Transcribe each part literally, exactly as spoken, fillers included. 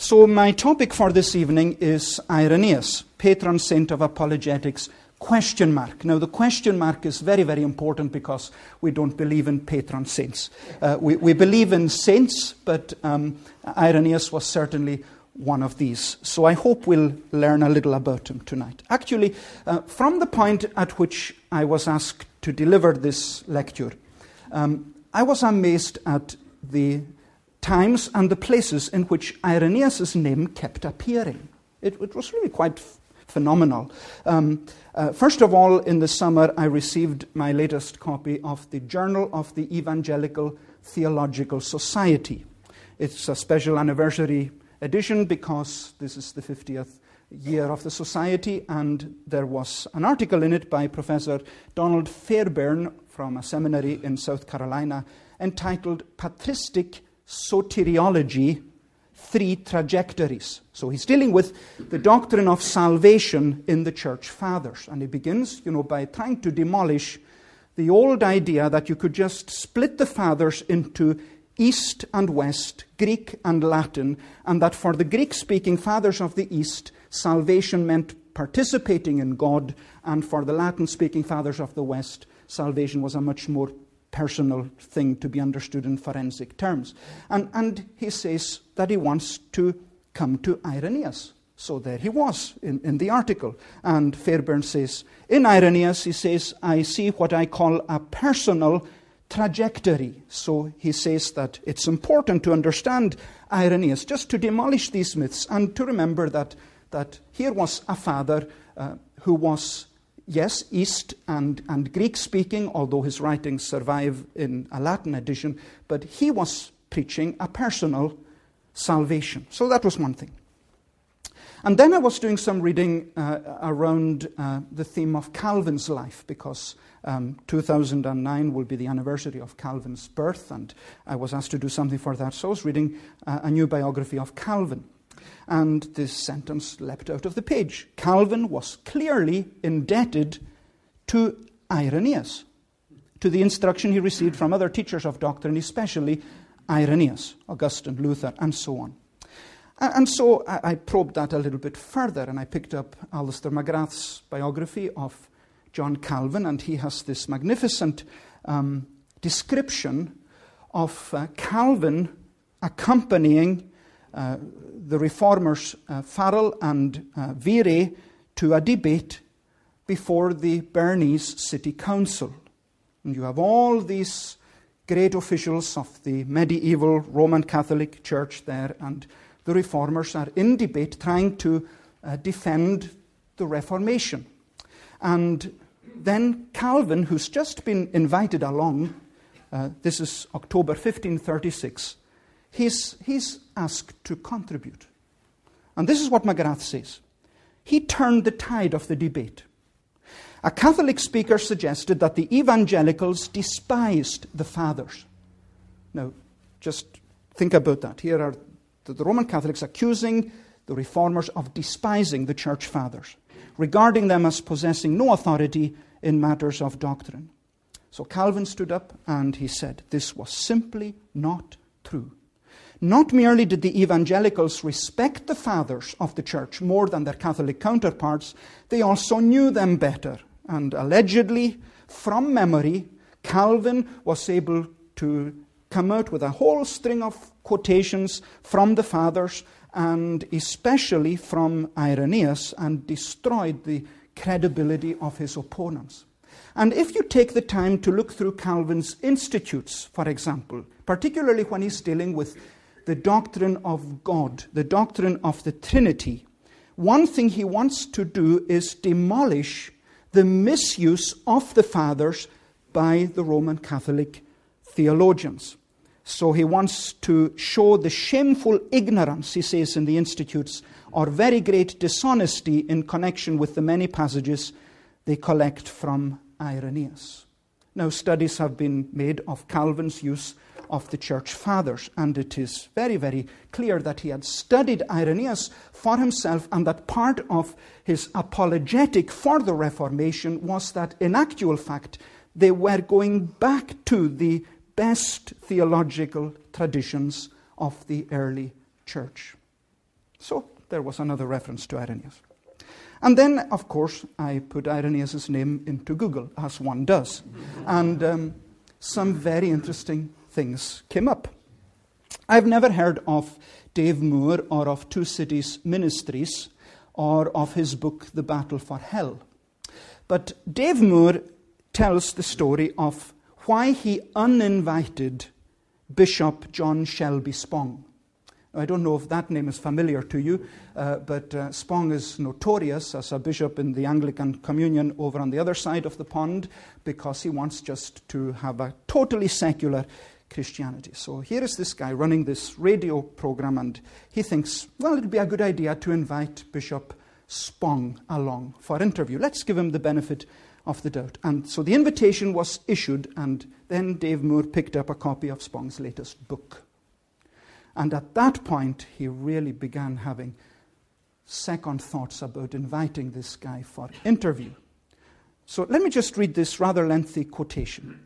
So my topic for this evening is Irenaeus, patron saint of apologetics, question mark. Now the question mark is very, very important because we don't believe in patron saints. Uh, we, we believe in saints, but um, Irenaeus was certainly one of these. So I hope we'll learn a little about him tonight. Actually, uh, from the point at which I was asked to deliver this lecture, um, I was amazed at the times and the places in which Irenaeus' name kept appearing. It, it was really quite f- phenomenal. Um, uh, first of all, in the summer, I received my latest copy of the Journal of the Evangelical Theological Society. It's a special anniversary edition because this is the fiftieth year of the society, and there was an article in it by Professor Donald Fairbairn from a seminary in South Carolina entitled Patristic Soteriology, Three Trajectories. So he's dealing with the doctrine of salvation in the Church Fathers. And he begins, you know, by trying to demolish the old idea that you could just split the Fathers into East and West, Greek and Latin, and that for the Greek-speaking Fathers of the East, salvation meant participating in God, and for the Latin-speaking Fathers of the West, salvation was a much more personal thing to be understood in forensic terms. And, and he says that he wants to come to Irenaeus. So there he was in, in the article. And Fairbairn says, in Irenaeus, he says, I see what I call a personal trajectory. So he says that it's important to understand Irenaeus, just to demolish these myths and to remember that, that here was a father uh, who was yes, East and, and Greek-speaking, although his writings survive in a Latin edition, but he was preaching a personal salvation. So that was one thing. And then I was doing some reading uh, around uh, the theme of Calvin's life, because um, two thousand nine will be the anniversary of Calvin's birth, and I was asked to do something for that. So I was reading uh, a new biography of Calvin. And this sentence leapt out of the page. Calvin was clearly indebted to Irenaeus, to the instruction he received from other teachers of doctrine, especially Irenaeus, Augustine, Luther, and so on. And so I probed that a little bit further, and I picked up Alistair McGrath's biography of John Calvin, and he has this magnificent um, description of uh, Calvin accompanying Uh, the reformers uh, Farrell and uh, Viret to a debate before the Bernese City Council. And you have all these great officials of the medieval Roman Catholic Church there, and the reformers are in debate trying to uh, defend the Reformation. And then Calvin, who's just been invited along, uh, this is October fifteen thirty-six, He's, he's asked to contribute. And this is what McGrath says. He turned the tide of the debate. A Catholic speaker suggested that the evangelicals despised the fathers. Now, just think about that. Here are the, the Roman Catholics accusing the reformers of despising the church fathers, regarding them as possessing no authority in matters of doctrine. So Calvin stood up and he said, this was simply not true. Not merely did the evangelicals respect the fathers of the church more than their Catholic counterparts, they also knew them better. And allegedly, from memory, Calvin was able to come out with a whole string of quotations from the fathers, and especially from Irenaeus, and destroyed the credibility of his opponents. And if you take the time to look through Calvin's Institutes, for example, particularly when he's dealing with the doctrine of God, the doctrine of the Trinity, one thing he wants to do is demolish the misuse of the fathers by the Roman Catholic theologians. So he wants to show the shameful ignorance, he says in the Institutes, or very great dishonesty in connection with the many passages they collect from Irenaeus. Now, studies have been made of Calvin's use of the church fathers, and it is very, very clear that he had studied Irenaeus for himself, and that part of his apologetic for the Reformation was that, in actual fact, they were going back to the best theological traditions of the early church. So there was another reference to Irenaeus. And then, of course, I put Irenaeus' name into Google, as one does. And um, some very interesting things came up. I've never heard of Dave Moore or of Two Cities Ministries or of his book, The Battle for Hell. But Dave Moore tells the story of why he uninvited Bishop John Shelby Spong. I don't know if that name is familiar to you, uh, but uh, Spong is notorious as a bishop in the Anglican Communion over on the other side of the pond because he wants just to have a totally secular Christianity. So here is this guy running this radio program, and he thinks, well, it'd be a good idea to invite Bishop Spong along for interview. Let's give him the benefit of the doubt. And so the invitation was issued, and then Dave Moore picked up a copy of Spong's latest book. And at that point, he really began having second thoughts about inviting this guy for interview. So let me just read this rather lengthy quotation.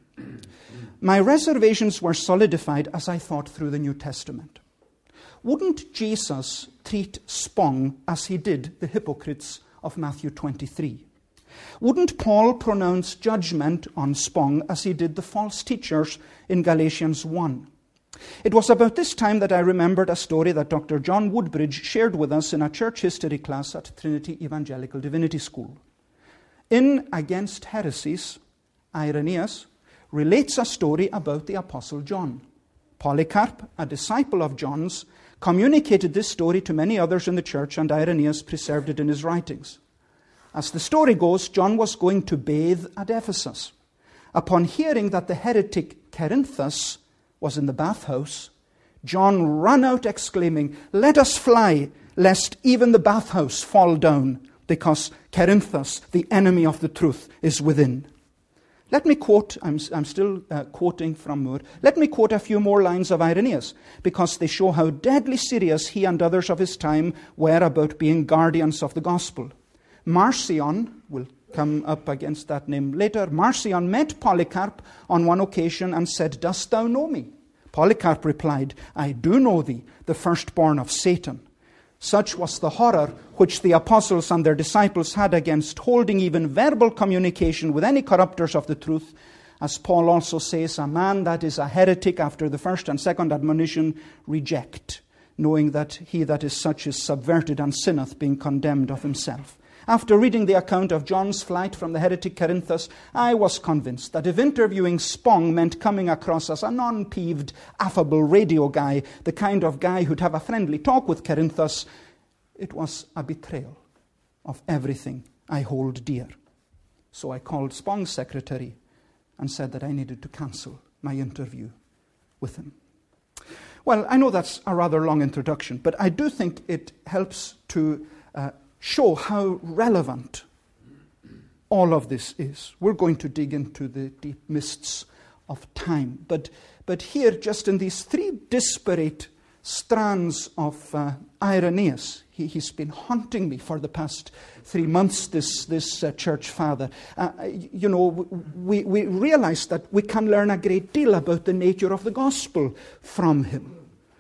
My reservations were solidified as I thought through the New Testament. Wouldn't Jesus treat Spong as he did the hypocrites of Matthew twenty-three? Wouldn't Paul pronounce judgment on Spong as he did the false teachers in Galatians one? It was about this time that I remembered a story that Doctor John Woodbridge shared with us in a church history class at Trinity Evangelical Divinity School. In Against Heresies, Irenaeus relates a story about the Apostle John. Polycarp, a disciple of John's, communicated this story to many others in the church, and Irenaeus preserved it in his writings. As the story goes, John was going to bathe at Ephesus. Upon hearing that the heretic Cerinthus was in the bathhouse, John ran out exclaiming, "Let us fly, lest even the bathhouse fall down, because Cerinthus, the enemy of the truth, is within." Let me quote, I'm, I'm still uh, quoting from Moore, let me quote a few more lines of Irenaeus, because they show how deadly serious he and others of his time were about being guardians of the gospel. Marcion, we'll come up against that name later, Marcion met Polycarp on one occasion and said, "Dost thou know me?" Polycarp replied, "I do know thee, the firstborn of Satan." Such was the horror which the apostles and their disciples had against holding even verbal communication with any corrupters of the truth. As Paul also says, a man that is a heretic after the first and second admonition, reject, knowing that he that is such is subverted and sinneth, being condemned of himself. After reading the account of John's flight from the heretic Cerinthus, I was convinced that if interviewing Spong meant coming across as a non-peeved, affable radio guy, the kind of guy who'd have a friendly talk with Cerinthus, it was a betrayal of everything I hold dear. So I called Spong's secretary and said that I needed to cancel my interview with him. Well, I know that's a rather long introduction, but I do think it helps to uh, show how relevant all of this is. We're going to dig into the deep mists of time. But, but here, just in these three disparate strands of uh, Irenaeus, he, he's been haunting me for the past three months, this, this uh, church father. Uh, you know, we, we realize that we can learn a great deal about the nature of the gospel from him.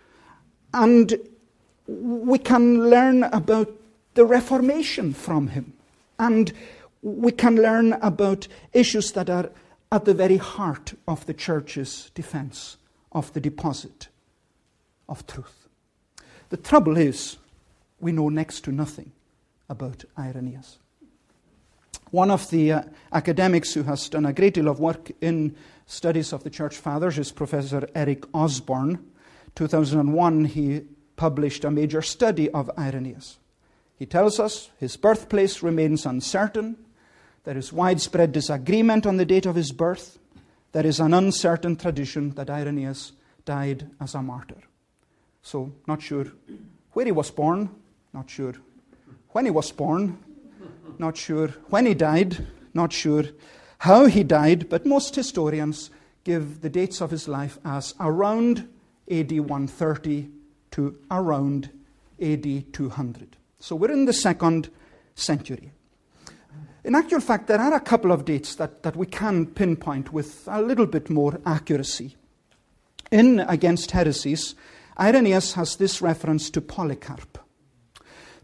And we can learn about the Reformation from him. And we can learn about issues that are at the very heart of the church's defense of the deposit of truth. The trouble is, we know next to nothing about Irenaeus. One of the uh, academics who has done a great deal of work in studies of the Church Fathers is Professor Eric Osborne. two thousand one, he published a major study of Irenaeus. He tells us his birthplace remains uncertain. There is widespread disagreement on the date of his birth. There is an uncertain tradition that Irenaeus died as a martyr. So, not sure where he was born, not sure when he was born, not sure when he died, not sure how he died, but most historians give the dates of his life as around A D one thirty to around A D two hundred. So we're in the second century. In actual fact, there are a couple of dates that, that we can pinpoint with a little bit more accuracy. In Against Heresies, Irenaeus has this reference to Polycarp.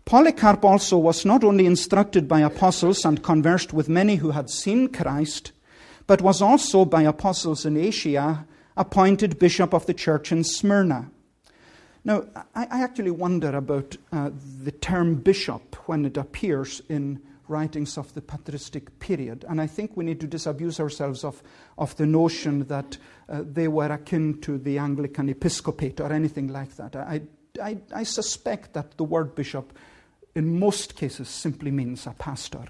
Polycarp also was not only instructed by apostles and conversed with many who had seen Christ, but was also by apostles in Asia appointed bishop of the church in Smyrna. Now, I, I actually wonder about uh, the term bishop when it appears in writings of the patristic period. And I think we need to disabuse ourselves of, of the notion that uh, they were akin to the Anglican episcopate or anything like that. I, I, I suspect that the word bishop in most cases simply means a pastor.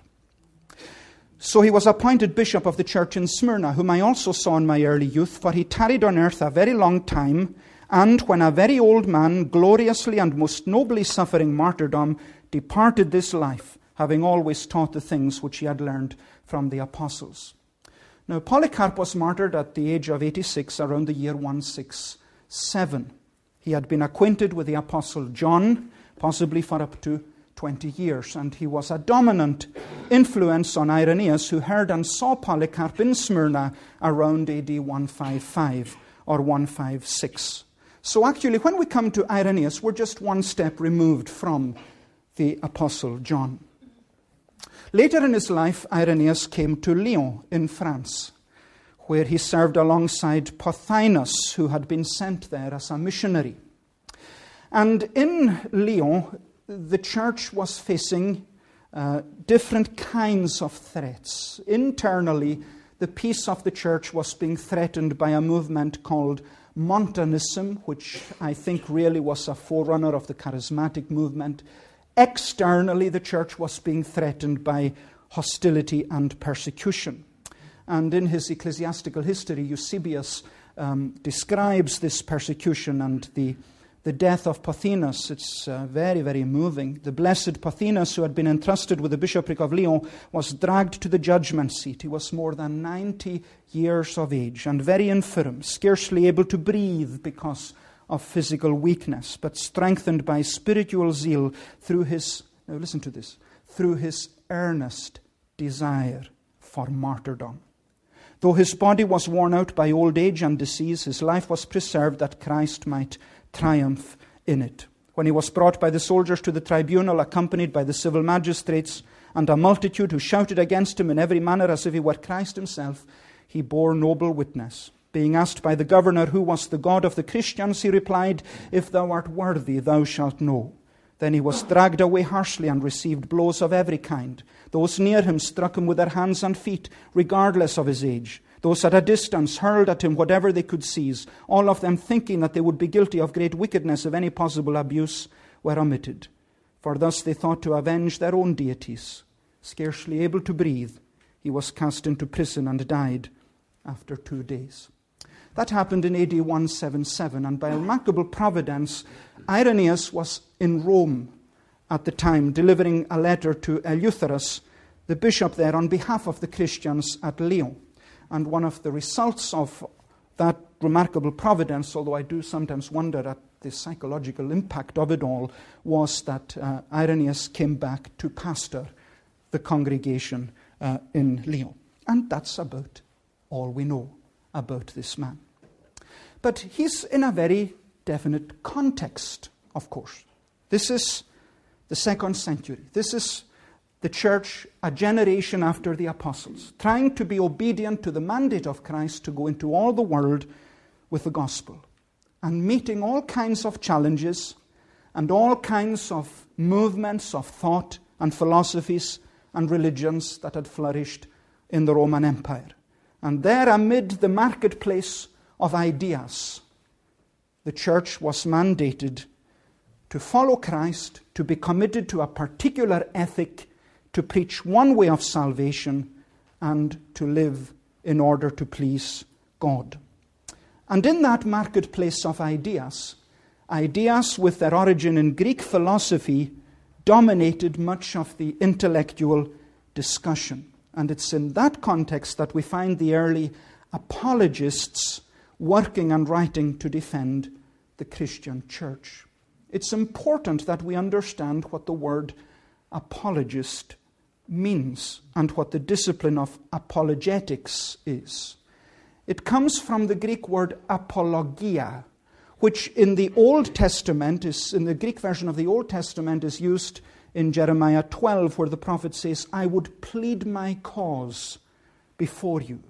So he was appointed bishop of the church in Smyrna, whom I also saw in my early youth, for he tarried on earth a very long time, and when a very old man, gloriously and most nobly suffering martyrdom, departed this life, having always taught the things which he had learned from the apostles. Now, Polycarp was martyred at the age of eighty-six, around the year one sixty-seven. He had been acquainted with the apostle John, possibly for up to twenty years, and he was a dominant influence on Irenaeus, who heard and saw Polycarp in Smyrna around A D one fifty-five or one fifty-six. So actually, when we come to Irenaeus, we're just one step removed from the apostle John. Later in his life, Irenaeus came to Lyon in France, where he served alongside Pothinus, who had been sent there as a missionary. And in Lyon, the church was facing uh, different kinds of threats. Internally, the peace of the church was being threatened by a movement called Montanism, which I think really was a forerunner of the charismatic movement. Externally, the church was being threatened by hostility and persecution. And in his ecclesiastical history, Eusebius um, describes this persecution and the, the death of Pothinus. It's uh, very, very moving. The blessed Pothinus, who had been entrusted with the bishopric of Lyon, was dragged to the judgment seat. He was more than ninety years of age and very infirm, scarcely able to breathe because of physical weakness, but strengthened by spiritual zeal through his, now listen to this, through his earnest desire for martyrdom. Though his body was worn out by old age and disease, his life was preserved that Christ might triumph in it. When he was brought by the soldiers to the tribunal, accompanied by the civil magistrates and a multitude who shouted against him in every manner as if he were Christ himself, he bore noble witness. Being asked by the governor who was the God of the Christians, he replied, "If thou art worthy, thou shalt know." Then he was dragged away harshly and received blows of every kind. Those near him struck him with their hands and feet, regardless of his age. Those at a distance hurled at him whatever they could seize, all of them thinking that they would be guilty of great wickedness if any possible abuse were omitted. For thus they thought to avenge their own deities. Scarcely able to breathe, he was cast into prison and died after two days. That happened in A D one seventy-seven, and by remarkable providence, Irenaeus was in Rome at the time, delivering a letter to Eleutherus, the bishop there, on behalf of the Christians at Lyon. And one of the results of that remarkable providence, although I do sometimes wonder at the psychological impact of it all, was that uh, Irenaeus came back to pastor the congregation uh, in Lyon. And that's about all we know about this man. But he's in a very definite context, of course. This is the second century. This is the church a generation after the apostles, trying to be obedient to the mandate of Christ to go into all the world with the gospel, and meeting all kinds of challenges and all kinds of movements of thought and philosophies and religions that had flourished in the Roman Empire. And there, amid the marketplace of ideas, the church was mandated to follow Christ, to be committed to a particular ethic, to preach one way of salvation, and to live in order to please God. And in that marketplace of ideas, ideas with their origin in Greek philosophy dominated much of the intellectual discussion. And it's in that context that we find the early apologists working and writing to defend the Christian church. It's important that we understand what the word apologist means and what the discipline of apologetics is. It comes from the Greek word apologia, which in the Old Testament is, in the Greek version of the Old Testament, is used in Jeremiah twelve, where the prophet says, I would plead my cause before you.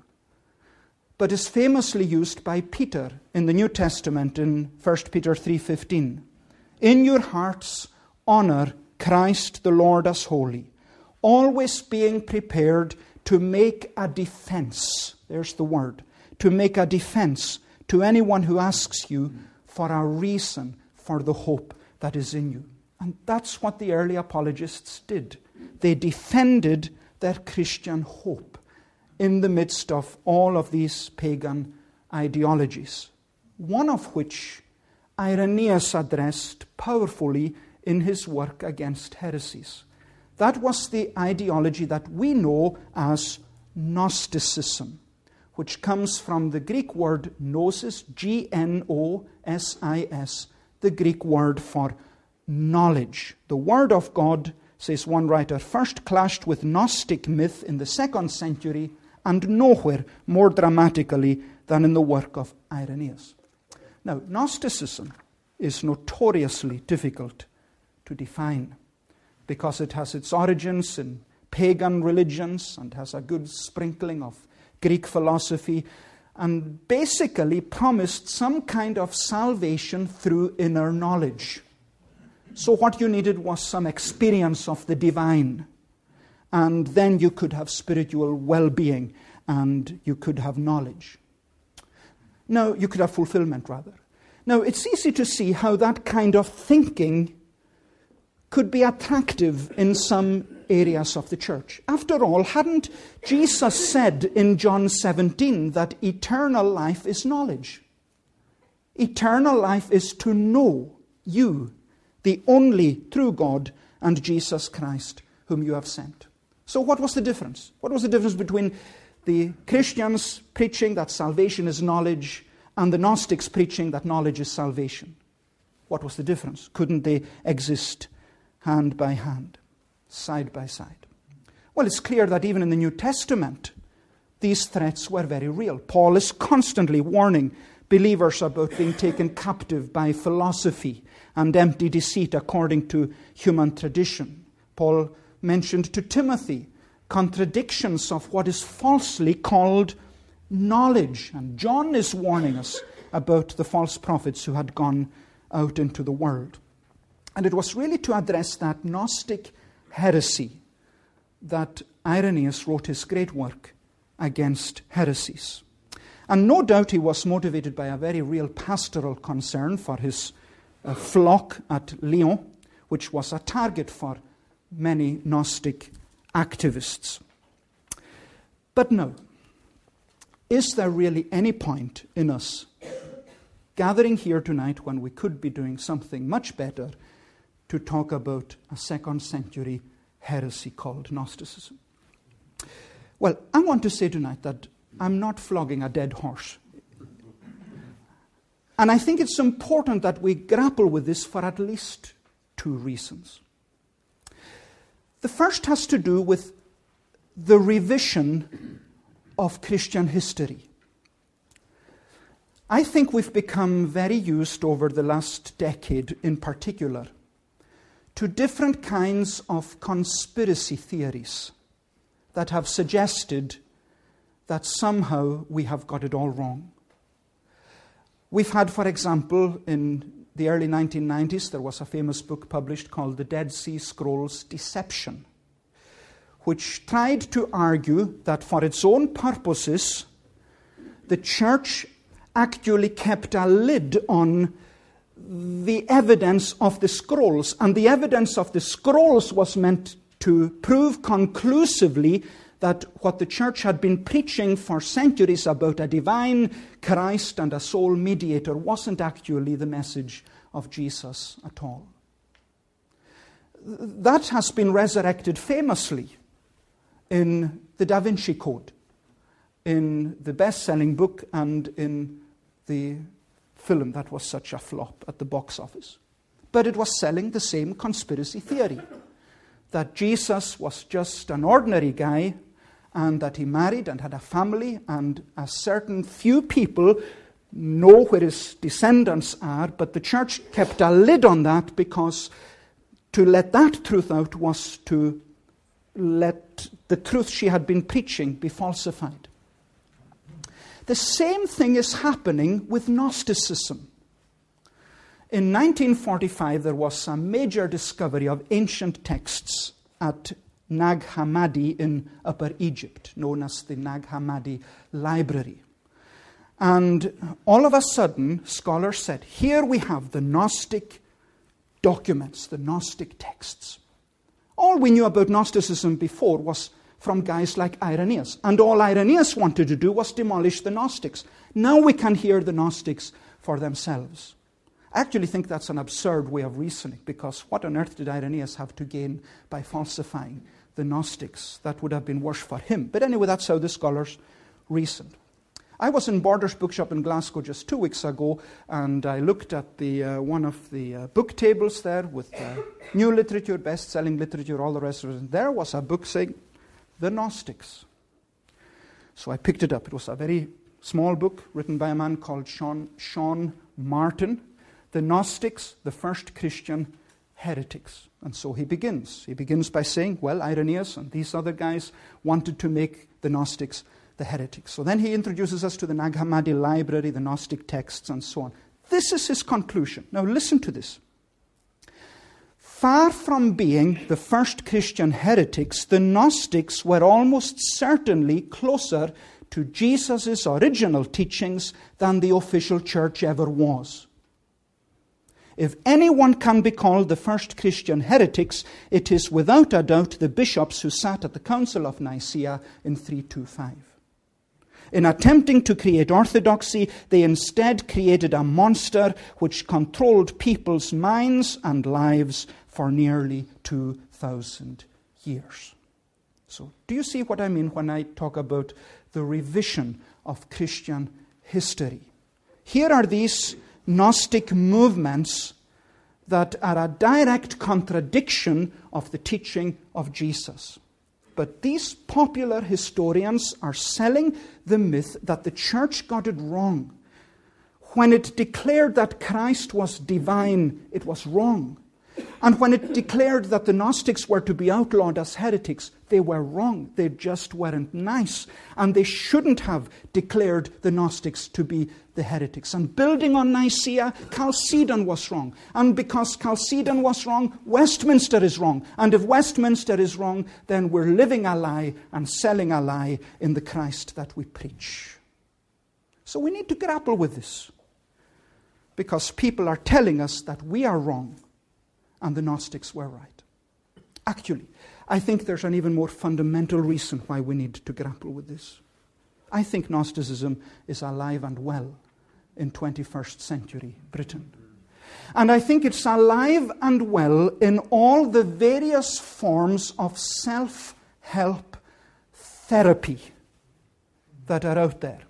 But is famously used by Peter in the New Testament in First Peter three fifteen. In your hearts honor Christ the Lord as holy, always being prepared to make a defense. There's the word. To make a defense to anyone who asks you for a reason for the hope that is in you. And that's what the early apologists did. They defended their Christian hope in the midst of all of these pagan ideologies, one of which Irenaeus addressed powerfully in his work against heresies. That was the ideology that we know as Gnosticism, which comes from the Greek word gnosis, G N O S I S, the Greek word for knowledge. The Word of God, says one writer, first clashed with Gnostic myth in the second century, and nowhere more dramatically than in the work of Irenaeus. Now, Gnosticism is notoriously difficult to define because it has its origins in pagan religions and has a good sprinkling of Greek philosophy, and basically promised some kind of salvation through inner knowledge. So what you needed was some experience of the divine, and then you could have spiritual well-being, and you could have knowledge. Now, you could have fulfillment, rather. Now, it's easy to see how that kind of thinking could be attractive in some areas of the church. After all, hadn't Jesus said in John seventeen that eternal life is knowledge? Eternal life is to know you, the only true God, and Jesus Christ, whom you have sent. So what was the difference? What was the difference between the Christians preaching that salvation is knowledge and the Gnostics preaching that knowledge is salvation? What was the difference? Couldn't they exist hand by hand, side by side? Well, it's clear that even in the New Testament, these threats were very real. Paul is constantly warning believers about being taken captive by philosophy and empty deceit according to human tradition. Paul mentioned to Timothy contradictions of what is falsely called knowledge. And John is warning us about the false prophets who had gone out into the world. And it was really to address that Gnostic heresy that Irenaeus wrote his great work against heresies. And no doubt he was motivated by a very real pastoral concern for his uh, flock at Lyon, which was a target for many Gnostic activists. But no, is there really any point in us gathering here tonight when we could be doing something much better to talk about a second century heresy called Gnosticism? Well, I want to say tonight that I'm not flogging a dead horse. And I think it's important that we grapple with this for at least two reasons. The first has to do with the revision of Christian history. I think we've become very used over the last decade in particular to different kinds of conspiracy theories that have suggested that somehow we have got it all wrong. We've had, for example, in the early nineteen nineties, there was a famous book published called The Dead Sea Scrolls Deception, which tried to argue that for its own purposes, the church actually kept a lid on the evidence of the scrolls. And the evidence of the scrolls was meant to prove conclusively that what the church had been preaching for centuries about a divine Christ and a sole mediator wasn't actually the message of Jesus at all. That has been resurrected famously in the Da Vinci Code, in the best-selling book, and in the film that was such a flop at the box office. But it was selling the same conspiracy theory, that Jesus was just an ordinary guy, and that he married and had a family, and a certain few people know where his descendants are, but the church kept a lid on that because to let that truth out was to let the truth she had been preaching be falsified. The same thing is happening with Gnosticism. In nineteen forty-five, there was a major discovery of ancient texts at Nag Hammadi in Upper Egypt, known as the Nag Hammadi Library. And all of a sudden, scholars said, here we have the Gnostic documents, the Gnostic texts. All we knew about Gnosticism before was from guys like Irenaeus. And all Irenaeus wanted to do was demolish the Gnostics. Now we can hear the Gnostics for themselves. I actually think that's an absurd way of reasoning, because what on earth did Irenaeus have to gain by falsifying the Gnostics? That would have been worse for him. But anyway, that's how the scholars reasoned. I was in Borders Bookshop in Glasgow just two weeks ago, and I looked at the uh, one of the uh, book tables there with uh, new literature, best-selling literature, all the rest of it. And there was a book saying, The Gnostics. So I picked it up. It was a very small book written by a man called Sean, Sean Martin, The Gnostics, the First Christian Heretics. And so he begins. He begins by saying, well, Irenaeus and these other guys wanted to make the Gnostics the heretics. So then he introduces us to the Nag Hammadi Library, the Gnostic texts, and so on. This is his conclusion. Now listen to this. Far from being the first Christian heretics, the Gnostics were almost certainly closer to Jesus' original teachings than the official church ever was. If anyone can be called the first Christian heretics, it is without a doubt the bishops who sat at the Council of Nicaea in three twenty-five. In attempting to create orthodoxy, they instead created a monster which controlled people's minds and lives for nearly two thousand years. So, do you see what I mean when I talk about the revision of Christian history? Here are these Gnostic movements that are a direct contradiction of the teaching of Jesus. But these popular historians are selling the myth that the church got it wrong. When it declared that Christ was divine, it was wrong. And when it declared that the Gnostics were to be outlawed as heretics, they were wrong. They just weren't nice. And they shouldn't have declared the Gnostics to be the heretics. And building on Nicaea, Chalcedon was wrong. And because Chalcedon was wrong, Westminster is wrong. And if Westminster is wrong, then we're living a lie and selling a lie in the Christ that we preach. So we need to grapple with this, because people are telling us that we are wrong and the Gnostics were right. Actually, I think there's an even more fundamental reason why we need to grapple with this. I think Gnosticism is alive and well in twenty-first century Britain. And I think it's alive and well in all the various forms of self-help therapy that are out there.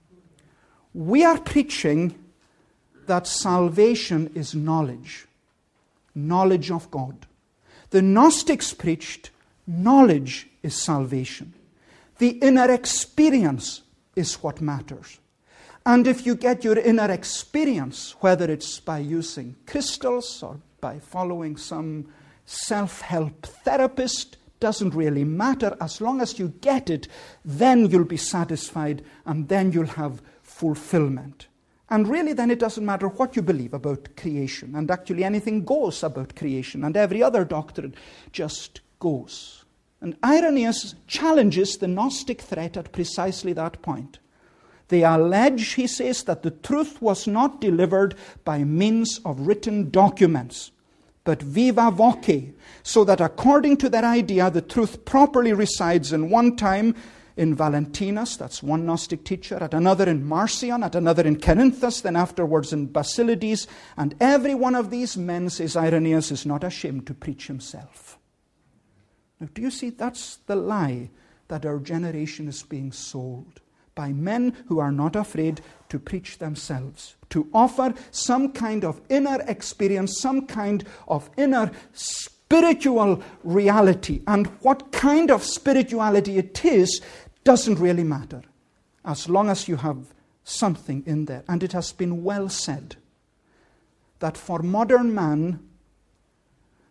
We are preaching that salvation is knowledge. Knowledge of God. The Gnostics preached knowledge is salvation. The inner experience is what matters. And if you get your inner experience, whether it's by using crystals or by following some self-help therapist, doesn't really matter. As long as you get it, then you'll be satisfied and then you'll have fulfillment. And really, then it doesn't matter what you believe about creation. And actually, anything goes about creation. And every other doctrine just goes. And Irenaeus challenges the Gnostic threat at precisely that point. They allege, he says, that the truth was not delivered by means of written documents, but viva voce, so that according to their idea, the truth properly resides in one time in Valentinus, that's one Gnostic teacher, at another in Marcion, at another in Cerinthus, then afterwards in Basilides. And every one of these men, says Irenaeus, is not ashamed to preach himself. Now, do you see, that's the lie that our generation is being sold by men who are not afraid to preach themselves, to offer some kind of inner experience, some kind of inner spiritual reality. And what kind of spirituality it is doesn't really matter, as long as you have something in there. And it has been well said that for modern man,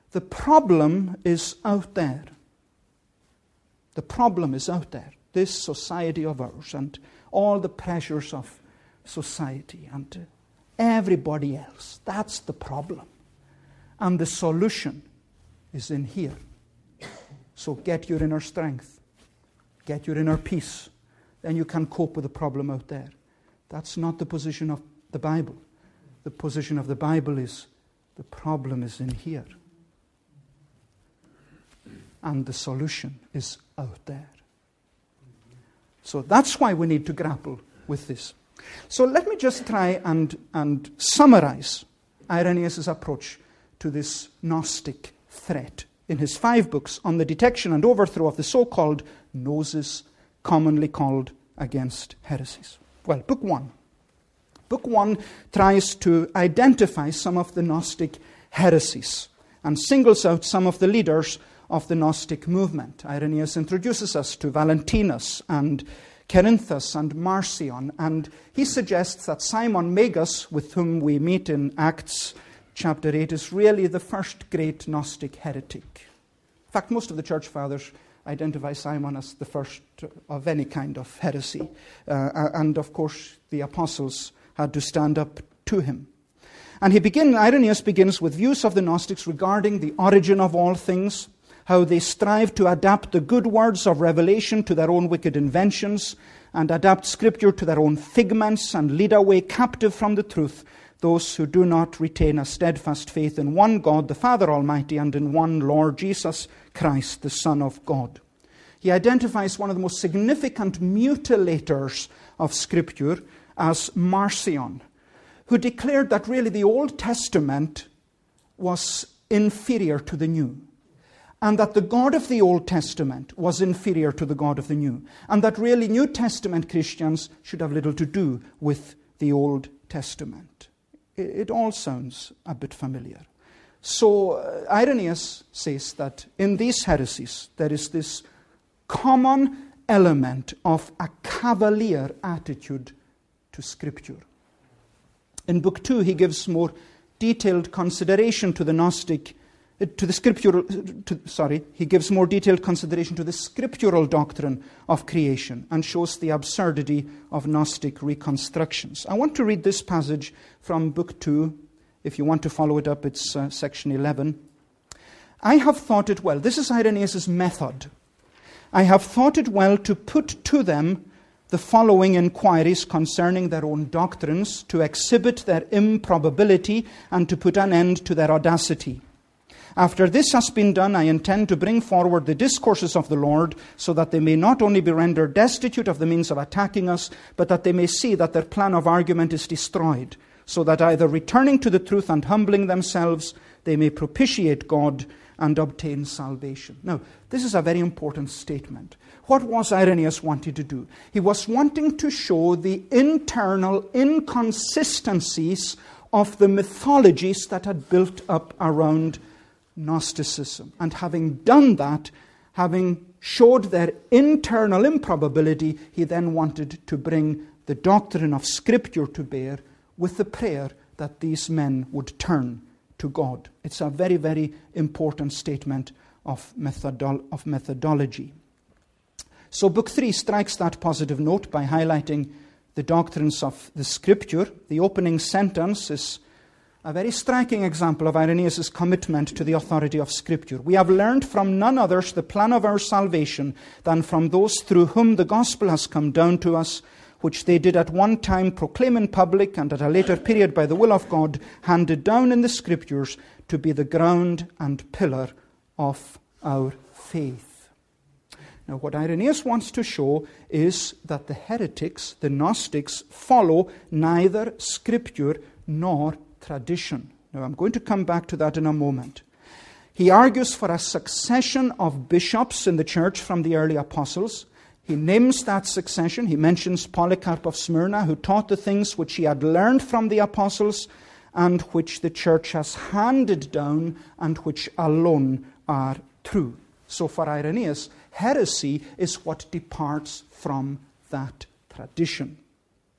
The problem is out there. The problem is out there. This society of ours and all the pressures of society and everybody else. That's the problem. And the solution is in here. So get your inner strength. Get your inner peace. Then you can cope with the problem out there. That's not the position of the Bible. The position of the Bible is the problem is in here. And the solution is out there. So that's why we need to grapple with this. So let me just try and, and summarize Irenaeus' approach to this Gnostic threat in his five books on the detection and overthrow of the so-called gnosis, commonly called against heresies. Well, book one. Book one tries to identify some of the Gnostic heresies and singles out some of the leaders of the Gnostic movement. Irenaeus introduces us to Valentinus and Cerinthus and Marcion, and he suggests that Simon Magus, with whom we meet in Acts chapter eight, is really the first great Gnostic heretic. In fact, most of the church fathers identify Simon as the first of any kind of heresy. Uh, and of course, the apostles had to stand up to him. And he begin, Irenaeus begins with views of the Gnostics regarding the origin of all things, how they strive to adapt the good words of revelation to their own wicked inventions, and adapt Scripture to their own figments, and lead away captive from the truth those who do not retain a steadfast faith in one God, the Father Almighty, and in one Lord Jesus Christ, the Son of God. He identifies one of the most significant mutilators of Scripture as Marcion, who declared that really the Old Testament was inferior to the New, and that the God of the Old Testament was inferior to the God of the New, and that really New Testament Christians should have little to do with the Old Testament. It all sounds a bit familiar. So uh, Irenaeus says that in these heresies there is this common element of a cavalier attitude to Scripture. In book two, he gives more detailed consideration to the Gnostic, to the scriptural, to, sorry, he gives more detailed consideration to the scriptural doctrine of creation and shows the absurdity of Gnostic reconstructions. I want to read this passage from book two. If you want to follow it up, it's uh, section eleven. I have thought it well. This is Irenaeus' method. I have thought it well to put to them the following inquiries concerning their own doctrines, to exhibit their improbability and to put an end to their audacity. After this has been done, I intend to bring forward the discourses of the Lord, so that they may not only be rendered destitute of the means of attacking us, but that they may see that their plan of argument is destroyed, so that either returning to the truth and humbling themselves, they may propitiate God and obtain salvation. Now, this is a very important statement. What was Irenaeus wanting to do? He was wanting to show the internal inconsistencies of the mythologies that had built up around Gnosticism. And having done that, having showed their internal improbability, he then wanted to bring the doctrine of Scripture to bear with the prayer that these men would turn to God. It's a very, very important statement of, methodol- of methodology. So book three strikes that positive note by highlighting the doctrines of the Scripture. The opening sentence is a very striking example of Irenaeus' commitment to the authority of Scripture. We have learned from none others the plan of our salvation than from those through whom the gospel has come down to us, which they did at one time proclaim in public, and at a later period by the will of God handed down in the Scriptures to be the ground and pillar of our faith. Now, what Irenaeus wants to show is that the heretics, the Gnostics, follow neither Scripture nor tradition. Now, I'm going to come back to that in a moment. He argues for a succession of bishops in the church from the early apostles. He names that succession. He mentions Polycarp of Smyrna, who taught the things which he had learned from the apostles and which the church has handed down and which alone are true. So for Irenaeus, heresy is what departs from that tradition.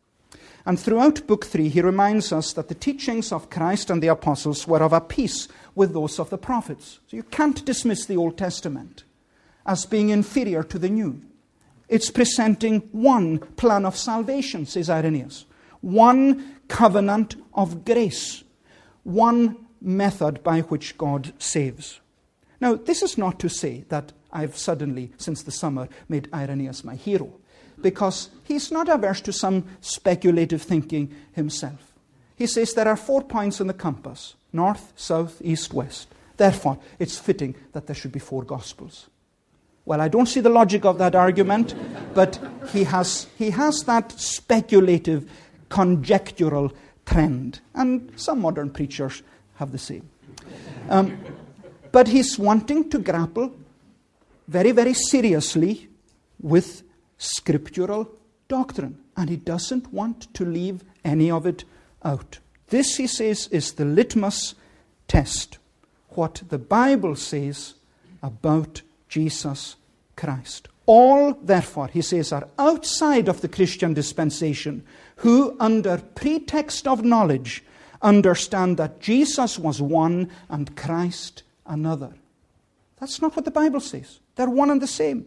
And throughout Book three, he reminds us that the teachings of Christ and the apostles were of a piece with those of the prophets. So you can't dismiss the Old Testament as being inferior to the New. It's presenting one plan of salvation, says Irenaeus. One covenant of grace. One method by which God saves. Now, this is not to say that I've suddenly, since the summer, made Irenaeus my hero, because he's not averse to some speculative thinking himself. He says there are four points on the compass: north, south, east, west. Therefore, it's fitting that there should be four Gospels. Well, I don't see the logic of that argument, but he has, he has that speculative, conjectural trend. And some modern preachers have the same. Um, but he's wanting to grapple very, very seriously with scriptural doctrine. And he doesn't want to leave any of it out. This, he says, is the litmus test. What the Bible says about Jesus Christ. All, therefore, he says, are outside of the Christian dispensation, who, under pretext of knowledge, understand that Jesus was one and Christ another. That's not what the Bible says. They're one and the same.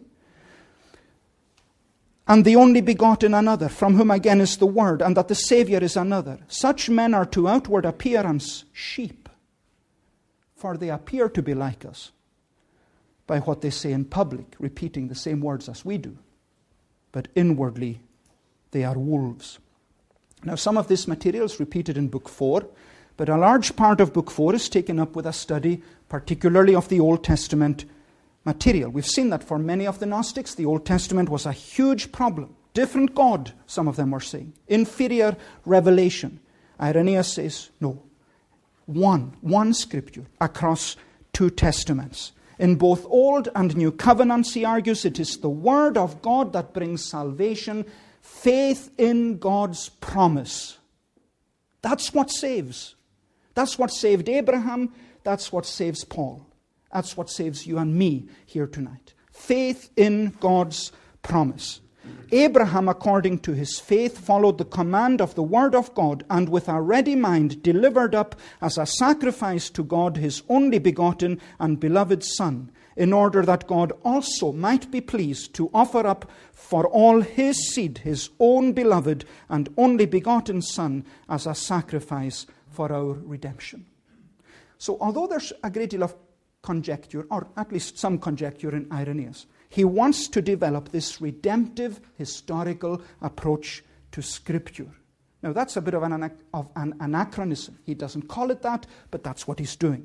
And the only begotten another, from whom again is the Word, and that the Saviour is another. Such men are to outward appearance sheep, for they appear to be like us by what they say in public, repeating the same words as we do. But inwardly, they are wolves. Now, some of this material is repeated in Book four, but a large part of Book four is taken up with a study, particularly of the Old Testament material. We've seen that for many of the Gnostics, the Old Testament was a huge problem. Different God, some of them were saying. Inferior revelation. Irenaeus says, no. One, one scripture across two testaments. In both Old and New Covenants, he argues, it is the Word of God that brings salvation, faith in God's promise. That's what saves. That's what saved Abraham. That's what saves Paul. That's what saves you and me here tonight. Faith in God's promise. Abraham, according to his faith, followed the command of the Word of God, and with a ready mind delivered up as a sacrifice to God his only begotten and beloved Son, in order that God also might be pleased to offer up for all his seed his own beloved and only begotten Son as a sacrifice for our redemption. So although there's a great deal of conjecture, or at least some conjecture in Irenaeus, he wants to develop this redemptive historical approach to Scripture. Now that's a bit of an, of an anachronism. He doesn't call it that, but that's what he's doing.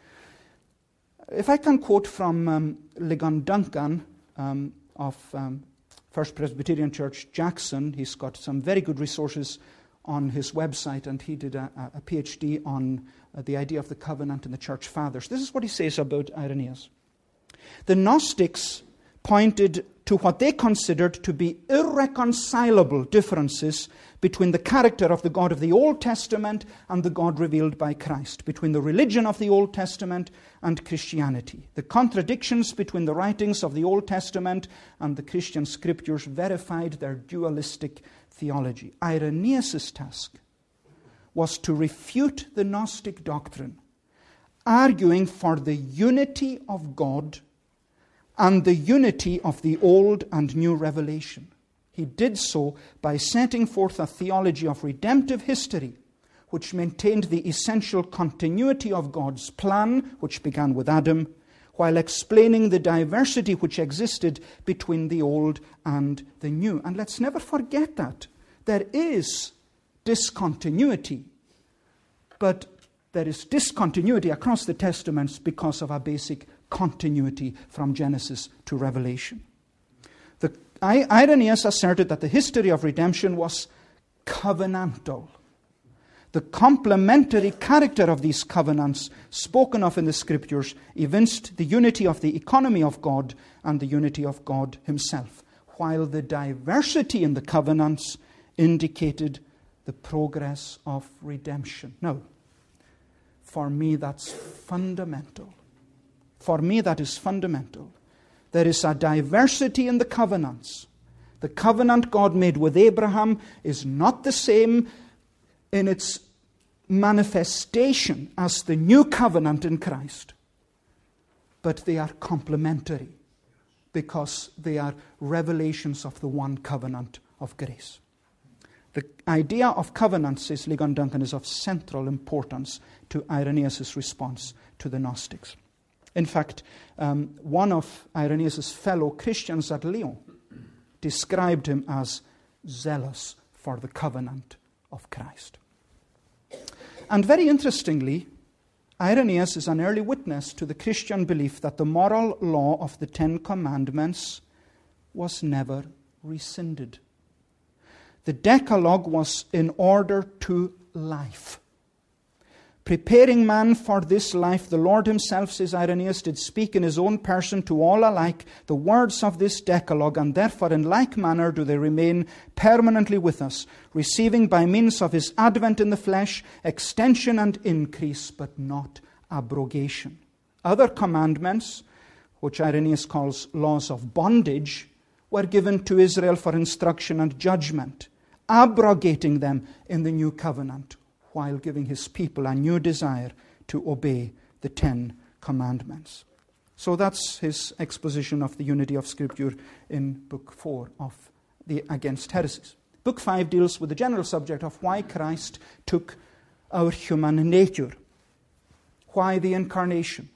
If I can quote from um, Ligon Duncan um, of um, First Presbyterian Church, Jackson, he's got some very good resources on his website, and he did a, a PhD on uh, the idea of the covenant and the church fathers. This is what he says about Irenaeus. The Gnostics pointed to what they considered to be irreconcilable differences between the character of the God of the Old Testament and the God revealed by Christ, between the religion of the Old Testament and Christianity. The contradictions between the writings of the Old Testament and the Christian scriptures verified their dualistic theology. Irenaeus' task was to refute the Gnostic doctrine, arguing for the unity of God and the unity of the Old and New Revelation. He did so by setting forth a theology of redemptive history, which maintained the essential continuity of God's plan, which began with Adam, while explaining the diversity which existed between the Old and the New. And let's never forget that. There is discontinuity, but there is discontinuity across the Testaments because of a basic continuity from Genesis to Revelation. The, I, Irenaeus asserted that the history of redemption was covenantal. The complementary character of these covenants spoken of in the Scriptures evinced the unity of the economy of God and the unity of God himself, while the diversity in the covenants indicated the progress of redemption. Now, for me that's fundamental. For me that is fundamental. There is a diversity in the covenants. The covenant God made with Abraham is not the same in its manifestation as the new covenant in Christ, but they are complementary because they are revelations of the one covenant of grace. The idea of covenant, says Ligon Duncan, is of central importance to Irenaeus' response to the Gnostics. In fact, um, one of Irenaeus' fellow Christians at Lyon described him as zealous for the covenant of Christ. And very interestingly, Irenaeus is an early witness to the Christian belief that the moral law of the Ten Commandments was never rescinded. The Decalogue was in order to life. Preparing man for this life, the Lord himself, says Irenaeus, did speak in his own person to all alike the words of this Decalogue, and therefore in like manner do they remain permanently with us, receiving by means of his advent in the flesh extension and increase, but not abrogation. Other commandments, which Irenaeus calls laws of bondage, were given to Israel for instruction and judgment, abrogating them in the new covenant, while giving his people a new desire to obey the Ten Commandments. So that's his exposition of the unity of Scripture in Book four of the Against Heresies. Book five deals with the general subject of why Christ took our human nature, why the incarnation,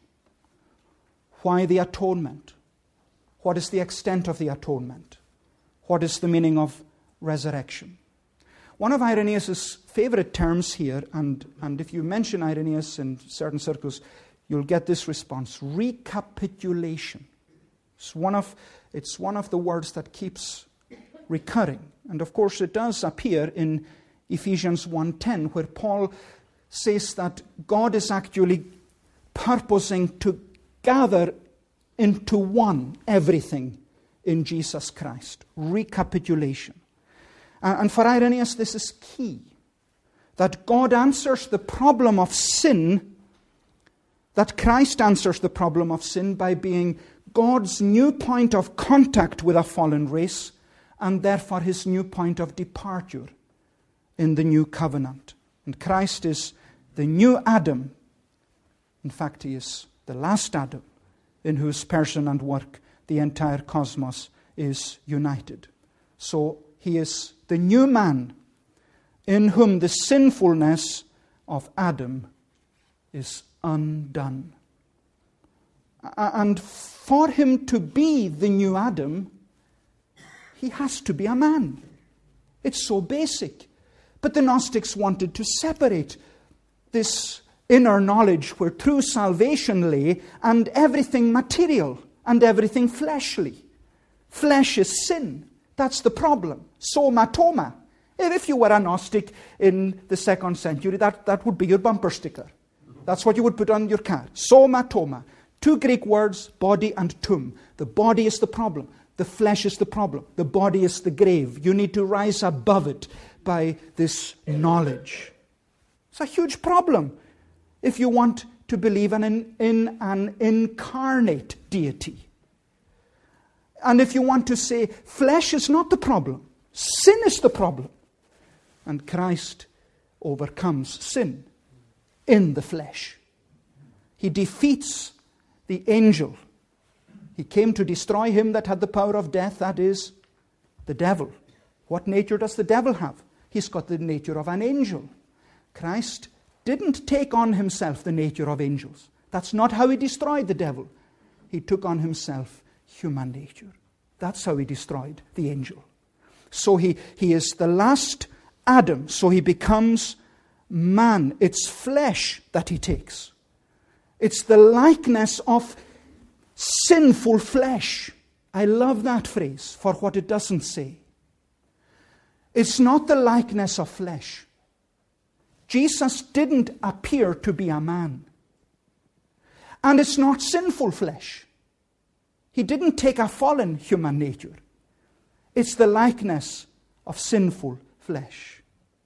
why the atonement, what is the extent of the atonement, what is the meaning of resurrection. One of Irenaeus' favorite terms here, and, and if you mention Irenaeus in certain circles, you'll get this response: recapitulation. It's one of, it's one of the words that keeps recurring. And of course it does appear in Ephesians one ten, where Paul says that God is actually purposing to gather into one everything in Jesus Christ. Recapitulation. And for Irenaeus, this is key. That God answers the problem of sin, that Christ answers the problem of sin by being God's new point of contact with a fallen race, and therefore his new point of departure in the new covenant. And Christ is the new Adam. In fact, he is the last Adam, in whose person and work the entire cosmos is united. So he is the new man in whom the sinfulness of Adam is undone. And for him to be the new Adam, he has to be a man. It's so basic. But the Gnostics wanted to separate this inner knowledge where true salvation lay and everything material and everything fleshly. Flesh is sin. That's the problem. Somatoma. If you were a Gnostic in the second century, that, that would be your bumper sticker. That's what you would put on your car. Somatoma. Two Greek words, body and tomb. The body is the problem. The flesh is the problem. The body is the grave. You need to rise above it by this knowledge. It's a huge problem if you want to believe in an, in an incarnate deity. And if you want to say flesh is not the problem, sin is the problem. And Christ overcomes sin in the flesh. He defeats the angel. He came to destroy him that had the power of death, that is, the devil. What nature does the devil have? He's got the nature of an angel. Christ didn't take on himself the nature of angels. That's not how he destroyed the devil. He took on himself human nature. That's how he destroyed the angel. So he, he is the last Adam. So he becomes man. It's flesh that he takes. It's the likeness of sinful flesh. I love that phrase for what it doesn't say. It's not the likeness of flesh. Jesus didn't appear to be a man. And it's not sinful flesh. He didn't take a fallen human nature. It's the likeness of sinful flesh.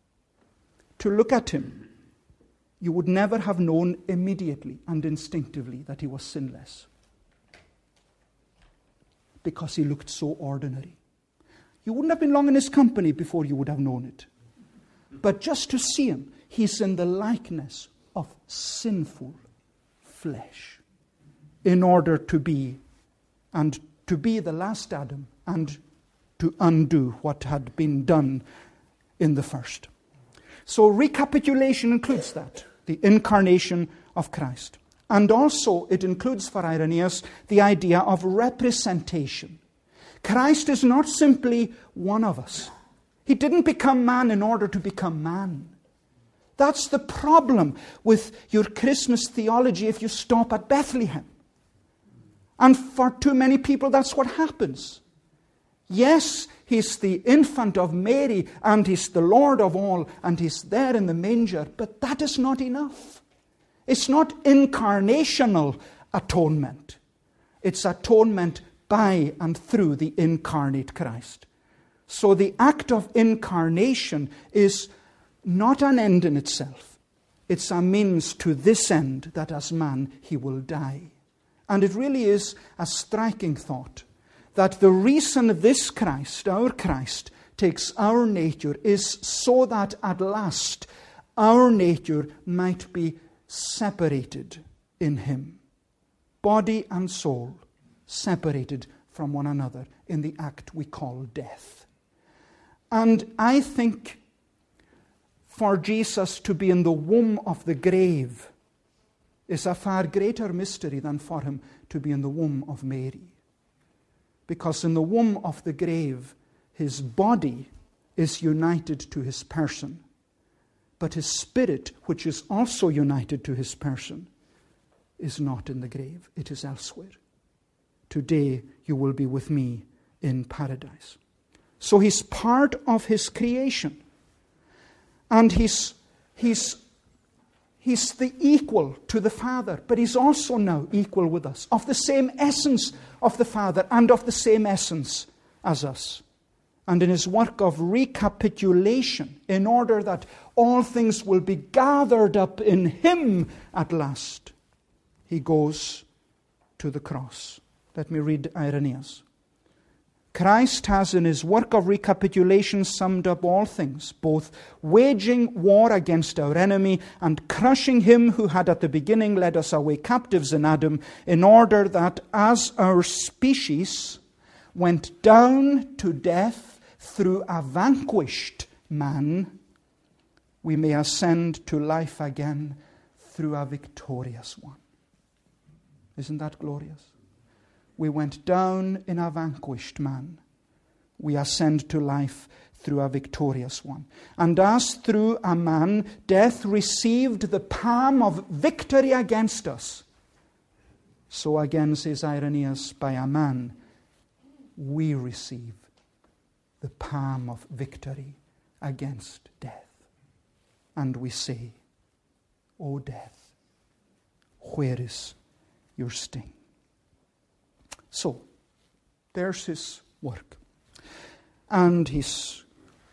To look at him, you would never have known immediately and instinctively that he was sinless, because he looked so ordinary. You wouldn't have been long in his company before you would have known it. But just to see him, he's in the likeness of sinful flesh in order to be, and to be the last Adam and to undo what had been done in the first. So recapitulation includes that, the incarnation of Christ. And also it includes for Irenaeus the idea of representation. Christ is not simply one of us. He didn't become man in order to become man. That's the problem with your Christmas theology if you stop at Bethlehem. And for too many people, that's what happens. Yes, he's the infant of Mary, and he's the Lord of all, and he's there in the manger, but that is not enough. It's not incarnational atonement. It's atonement by and through the incarnate Christ. So the act of incarnation is not an end in itself. It's a means to this end, that as man he will die. And it really is a striking thought that the reason this Christ, our Christ, takes our nature is so that at last our nature might be separated in him. Body and soul separated from one another in the act we call death. And I think for Jesus to be in the womb of the grave is a far greater mystery than for him to be in the womb of Mary. Because in the womb of the grave, his body is united to his person, but his spirit, which is also united to his person, is not in the grave. It is elsewhere. Today you will be with me in paradise. So he's part of his creation. And he's, he's, he's the equal to the Father, but he's also now equal with us, of the same essence of the Father and of the same essence as us. And in his work of recapitulation, in order that all things will be gathered up in him at last, he goes to the cross. Let me read Irenaeus. Christ has in his work of recapitulation summed up all things, both waging war against our enemy and crushing him who had at the beginning led us away captives in Adam, in order that as our species went down to death through a vanquished man, we may ascend to life again through a victorious one. Isn't that glorious? We went down in a vanquished man. We ascend to life through a victorious one. And as through a man death received the palm of victory against us, so again, says Irenaeus, by a man we receive the palm of victory against death. And we say, O death, where is your sting? So, there's his work. And he's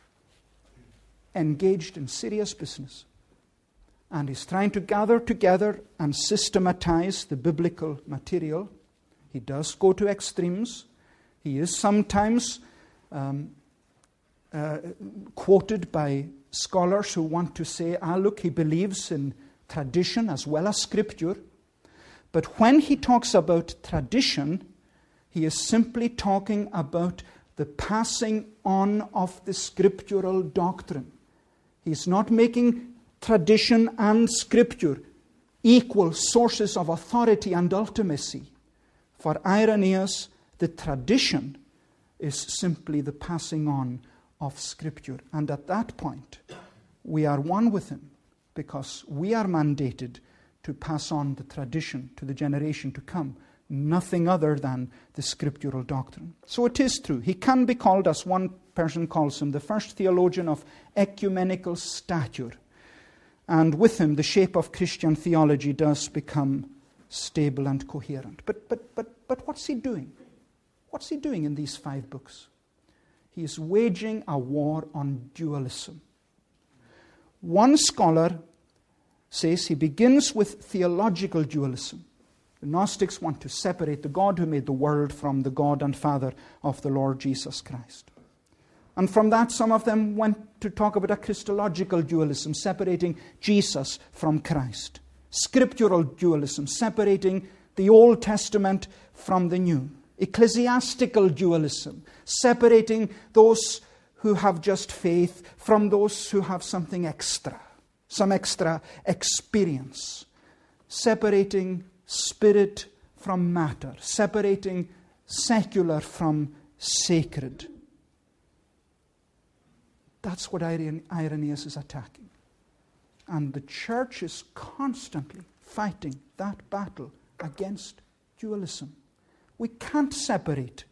engaged in serious business. And he's trying to gather together and systematize the biblical material. He does go to extremes. He is sometimes um, uh, quoted by scholars who want to say, ah, look, he believes in tradition as well as Scripture. But when he talks about tradition, he is simply talking about the passing on of the scriptural doctrine. He's not making tradition and Scripture equal sources of authority and ultimacy. For Irenaeus, the tradition is simply the passing on of Scripture. And at that point, we are one with him, because we are mandated to pass on the tradition to the generation to come, nothing other than the scriptural doctrine. So it is true. He can be called, as one person calls him, the first theologian of ecumenical stature. And with him, the shape of Christian theology does become stable and coherent. But, but, but, but what's he doing? What's he doing in these five books? He is waging a war on dualism. One scholar says he begins with theological dualism. The Gnostics want to separate the God who made the world from the God and Father of the Lord Jesus Christ. And from that, some of them went to talk about a Christological dualism, separating Jesus from Christ. Scriptural dualism, separating the Old Testament from the New. Ecclesiastical dualism, separating those who have just faith from those who have something extra, some extra experience. Separating spirit from matter, separating secular from sacred. That's what Irenaeus is attacking. And the church is constantly fighting that battle against dualism. We can't separate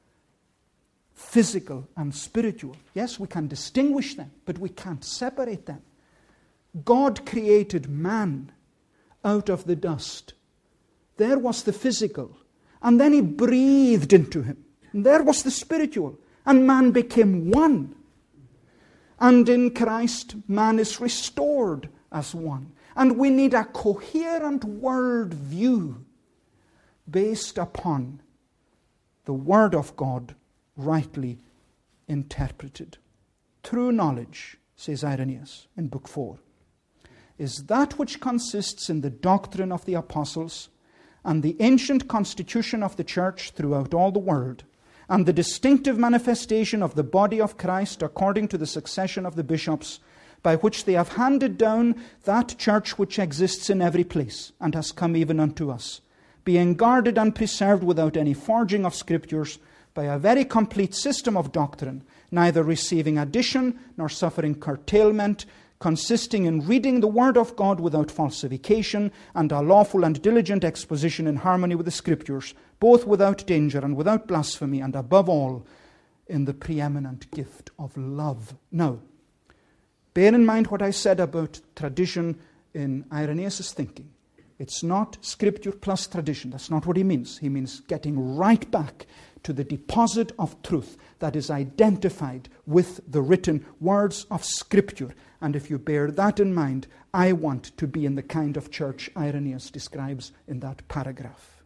physical and spiritual. Yes, we can distinguish them, but we can't separate them. God created man out of the dust. There was the physical. And then he breathed into him. And there was the spiritual. And man became one. And in Christ, man is restored as one. And we need a coherent world view based upon the Word of God rightly interpreted. True knowledge, says Irenaeus in Book four, is that which consists in the doctrine of the apostles and the ancient constitution of the church throughout all the world, and the distinctive manifestation of the body of Christ according to the succession of the bishops, by which they have handed down that church which exists in every place, and has come even unto us, being guarded and preserved without any forging of scriptures, by a very complete system of doctrine, neither receiving addition nor suffering curtailment, consisting in reading the word of God without falsification, and a lawful and diligent exposition in harmony with the scriptures, both without danger and without blasphemy, and above all, in the preeminent gift of love. Now, bear in mind what I said about tradition in Irenaeus' thinking. It's not scripture plus tradition. That's not what he means. He means getting right back to the deposit of truth that is identified with the written words of Scripture. And if you bear that in mind, I want to be in the kind of church Irenaeus describes in that paragraph,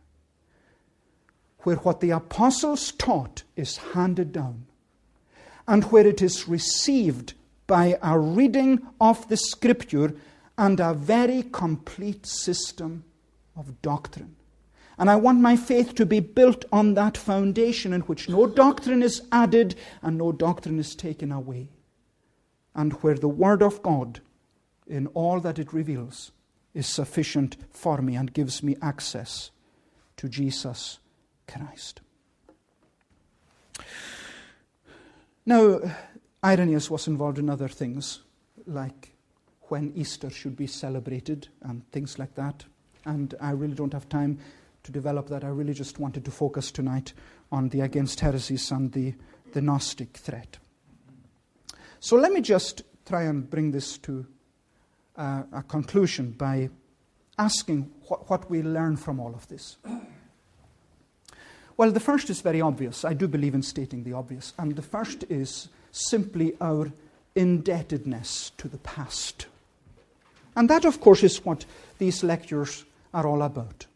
where what the apostles taught is handed down, and where it is received by a reading of the Scripture and a very complete system of doctrine. And I want my faith to be built on that foundation in which no doctrine is added and no doctrine is taken away. And where the Word of God, in all that it reveals, is sufficient for me and gives me access to Jesus Christ. Now, Irenaeus was involved in other things, like when Easter should be celebrated and things like that. And I really don't have time to develop that. I really just wanted to focus tonight on the against heresies and the, the Gnostic threat. So let me just try and bring this to uh, a conclusion by asking what, what we learn from all of this. Well, the first is very obvious. I do believe in stating the obvious. And the first is simply our indebtedness to the past. And that, of course, is what these lectures are all about.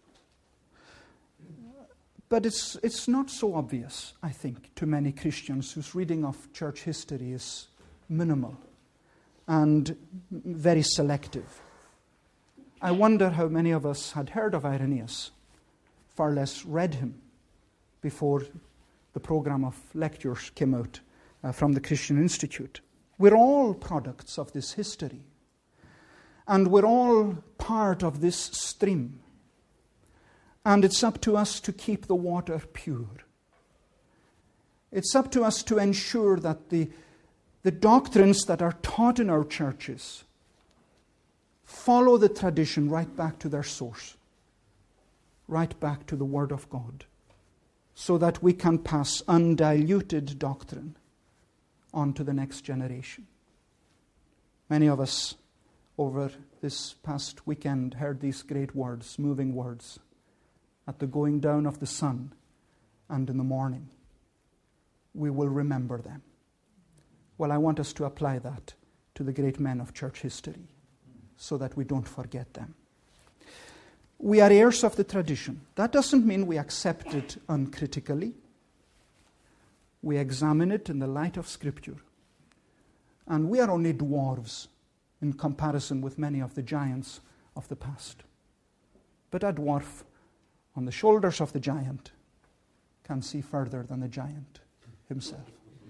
But it's it's not so obvious, I think, to many Christians whose reading of church history is minimal and very selective. I wonder how many of us had heard of Irenaeus, far less read him, before the program of lectures came out uh, from the Christian Institute. We're all products of this history. And we're all part of this stream. And it's up to us to keep the water pure. It's up to us to ensure that the, the doctrines that are taught in our churches follow the tradition right back to their source, right back to the Word of God, so that we can pass undiluted doctrine on to the next generation. Many of us over this past weekend heard these great words, moving words. At the going down of the sun and in the morning, we will remember them. Well, I want us to apply that to the great men of church history so that we don't forget them. We are heirs of the tradition. That doesn't mean we accept it uncritically. we examine it in the light of Scripture, and we are only dwarves in comparison with many of the giants of the past. But a dwarf on the shoulders of the giant can see further than the giant himself.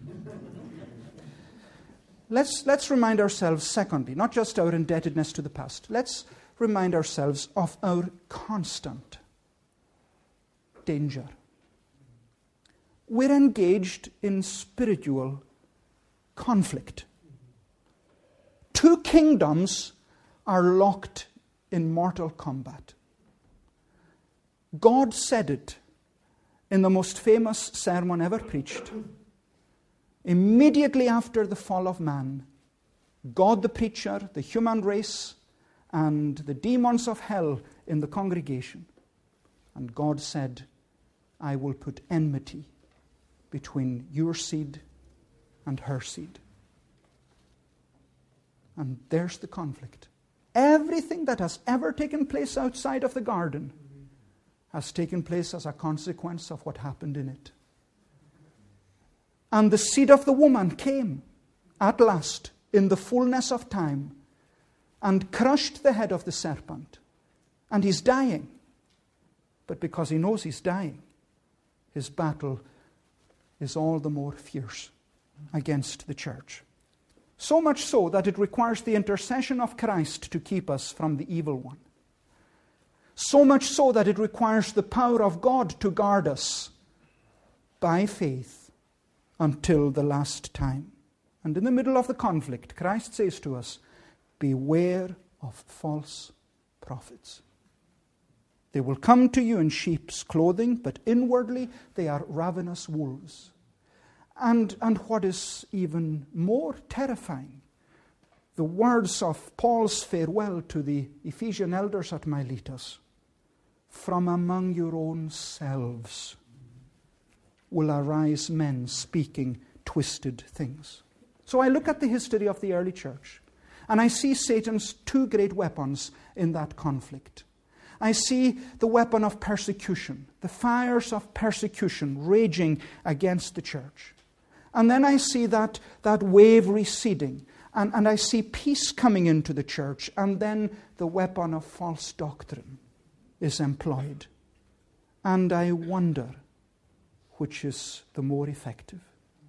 Let's, let's remind ourselves, secondly, not just our indebtedness to the past, let's remind ourselves of our constant danger. We're engaged in spiritual conflict. Two kingdoms are locked in mortal combat. God said it in the most famous sermon ever preached. Immediately after the fall of man, God the preacher, the human race, and the demons of hell in the congregation. And God said, I will put enmity between your seed and her seed. And there's the conflict. Everything that has ever taken place outside of the garden has taken place as a consequence of what happened in it. And the seed of the woman came at last in the fullness of time and crushed the head of the serpent. And he's dying. But because he knows he's dying, his battle is all the more fierce against the church. So much so that it requires the intercession of Christ to keep us from the evil one. So much so that it requires the power of God to guard us by faith until the last time. And in the middle of the conflict, Christ says to us, beware of false prophets. They will come to you in sheep's clothing, but inwardly they are ravenous wolves. And, and what is even more terrifying, the words of Paul's farewell to the Ephesian elders at Miletus, from among your own selves will arise men speaking twisted things. So I look at the history of the early church, and I see Satan's two great weapons in that conflict. I see the weapon of persecution, the fires of persecution raging against the church. And then I see that, that wave receding, and, and I see peace coming into the church, and then the weapon of false doctrine is employed. And I wonder which is the more effective.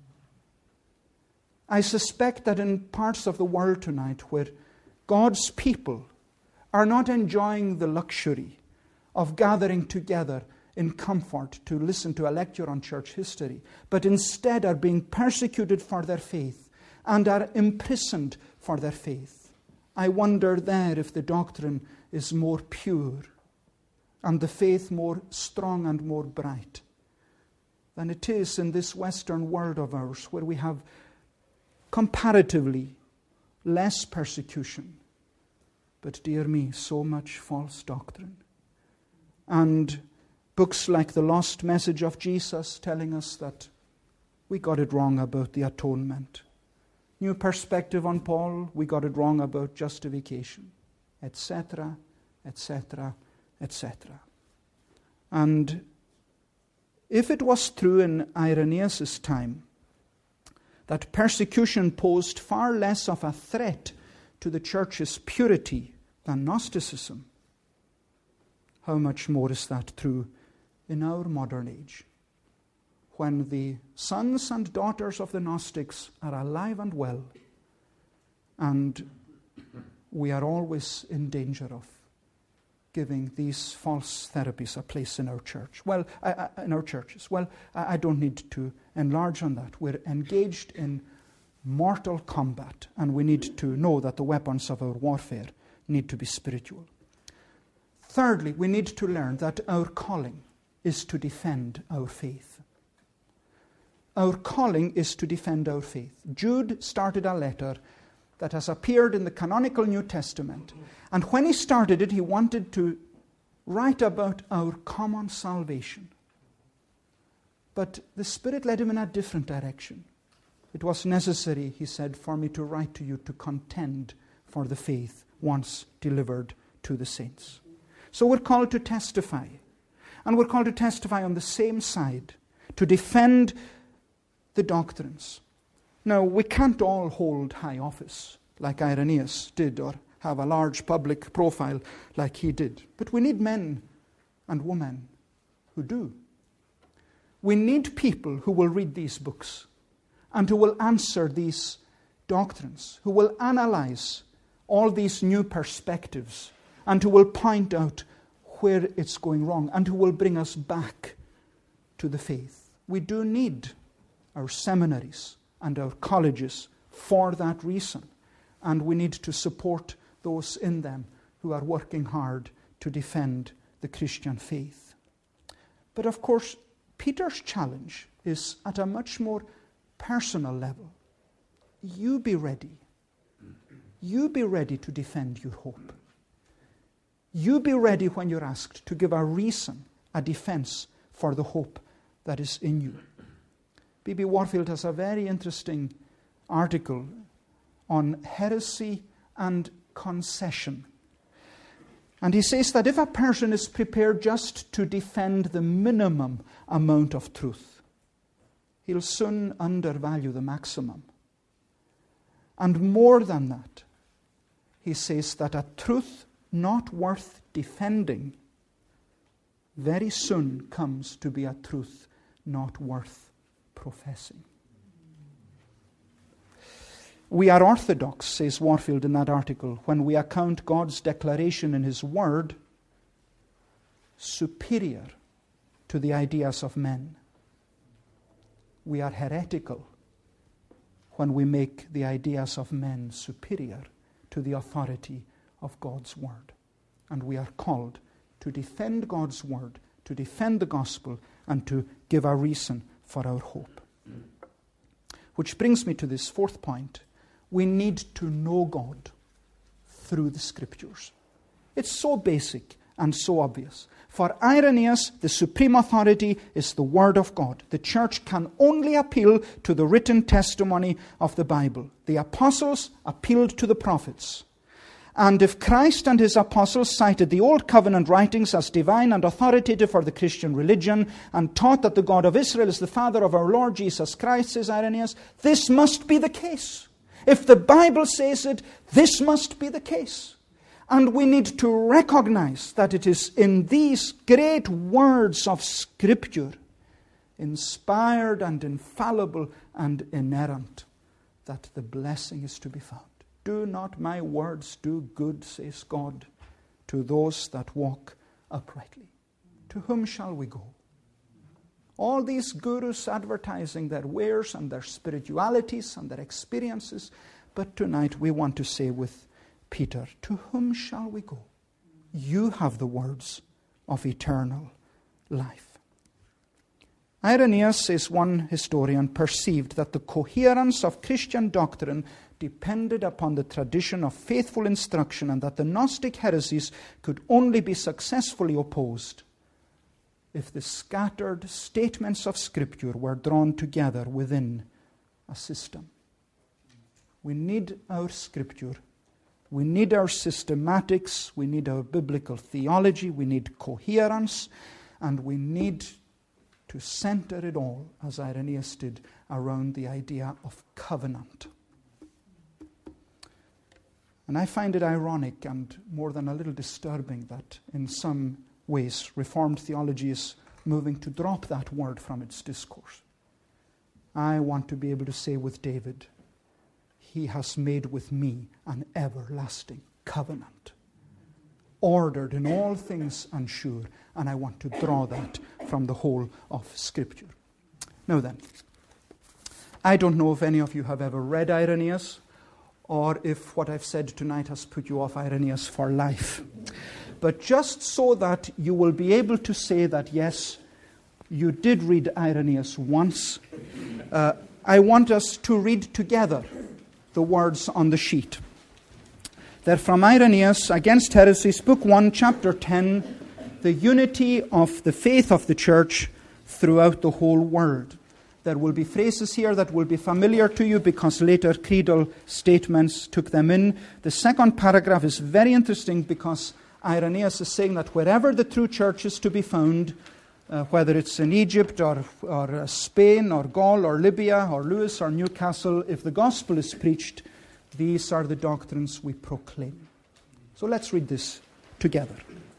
I suspect that in parts of the world tonight where God's people are not enjoying the luxury of gathering together in comfort to listen to a lecture on church history, but instead are being persecuted for their faith and are imprisoned for their faith. I wonder there if the doctrine is more pure and the faith more strong and more bright than it is in this Western world of ours, where we have comparatively less persecution, but dear me, so much false doctrine. And books like The Lost Message of Jesus telling us that we got it wrong about the atonement. New Perspective on Paul, we got it wrong about justification, et cetera, et cetera, et cetera. And if it was true in Irenaeus' time that persecution posed far less of a threat to the church's purity than Gnosticism, how much more is that true in our modern age, when the sons and daughters of the Gnostics are alive and well, and we are always in danger of giving these false therapies a place in our church. Well, uh, in our churches. Well, I don't need to enlarge on that. We're engaged in mortal combat, and we need to know that the weapons of our warfare need to be spiritual. Thirdly, we need to learn that our calling is to defend our faith. Our calling is to defend our faith. Jude started a letter that has appeared in the canonical New Testament. And when he started it, he wanted to write about our common salvation. But the Spirit led him in a different direction. It was necessary, he said, for me to write to you to contend for the faith once delivered to the saints. So we're called to testify. And we're called to testify on the same side, to defend the doctrines. Now, we can't all hold high office like Irenaeus did, or have a large public profile like he did. But we need men and women who do. We need people who will read these books and who will answer these doctrines, who will analyze all these new perspectives, and who will point out where it's going wrong, and who will bring us back to the faith. We do need our seminaries and our colleges for that reason, and we need to support those in them who are working hard to defend the Christian faith. But of course, Peter's challenge is at a much more personal level. You be ready. You be ready to defend your hope. You be ready when you're asked to give a reason, a defense for the hope that is in you. B B Warfield has a very interesting article on heresy and concession. And he says that if a person is prepared just to defend the minimum amount of truth, he'll soon undervalue the maximum. And more than that, he says that a truth not worth defending very soon comes to be a truth not worth professing. We are orthodox, says Warfield in that article, when we account God's declaration in His Word superior to the ideas of men. We are heretical when we make the ideas of men superior to the authority of God's Word. And we are called to defend God's Word, to defend the gospel, and to give a reason for our hope. Which brings me to this fourth point. We need to know God through the Scriptures. It's so basic and so obvious. For Irenaeus, the supreme authority is the Word of God. The church can only appeal to the written testimony of the Bible. The apostles appealed to the prophets. And if Christ and his apostles cited the Old Covenant writings as divine and authoritative for the Christian religion and taught that the God of Israel is the Father of our Lord Jesus Christ, says Irenaeus, this must be the case. If the Bible says it, this must be the case. And we need to recognize that it is in these great words of Scripture, inspired and infallible and inerrant, that the blessing is to be found. Do not my words do good, says God, to those that walk uprightly. To whom shall we go? All these gurus advertising their wares and their spiritualities and their experiences. But tonight we want to say with Peter, to whom shall we go? You have the words of eternal life. Irenaeus, says one historian, perceived that the coherence of Christian doctrine depended upon the tradition of faithful instruction, and that the Gnostic heresies could only be successfully opposed if the scattered statements of Scripture were drawn together within a system. We need our Scripture. We need our systematics. We need our biblical theology. We need coherence. And we need to center it all, as Irenaeus did, around the idea of covenant. And I find it ironic and more than a little disturbing that in some ways Reformed theology is moving to drop that word from its discourse. I want to be able to say with David, He has made with me an everlasting covenant, ordered in all things and sure, and I want to draw that from the whole of Scripture. Now then, I don't know if any of you have ever read Irenaeus, or if what I've said tonight has put you off Irenaeus for life. But just so that you will be able to say that, yes, you did read Irenaeus once, uh, I want us to read together the words on the sheet. They're from Irenaeus, Against Heresies, Book one, Chapter ten, the unity of the faith of the church throughout the whole world. There will be phrases here that will be familiar to you because later creedal statements took them in. The second paragraph is very interesting because Irenaeus is saying that wherever the true church is to be found, uh, whether it's in Egypt or, or uh, Spain or Gaul or Libya or Lewis or Newcastle, if the gospel is preached, these are the doctrines we proclaim. So let's read this together.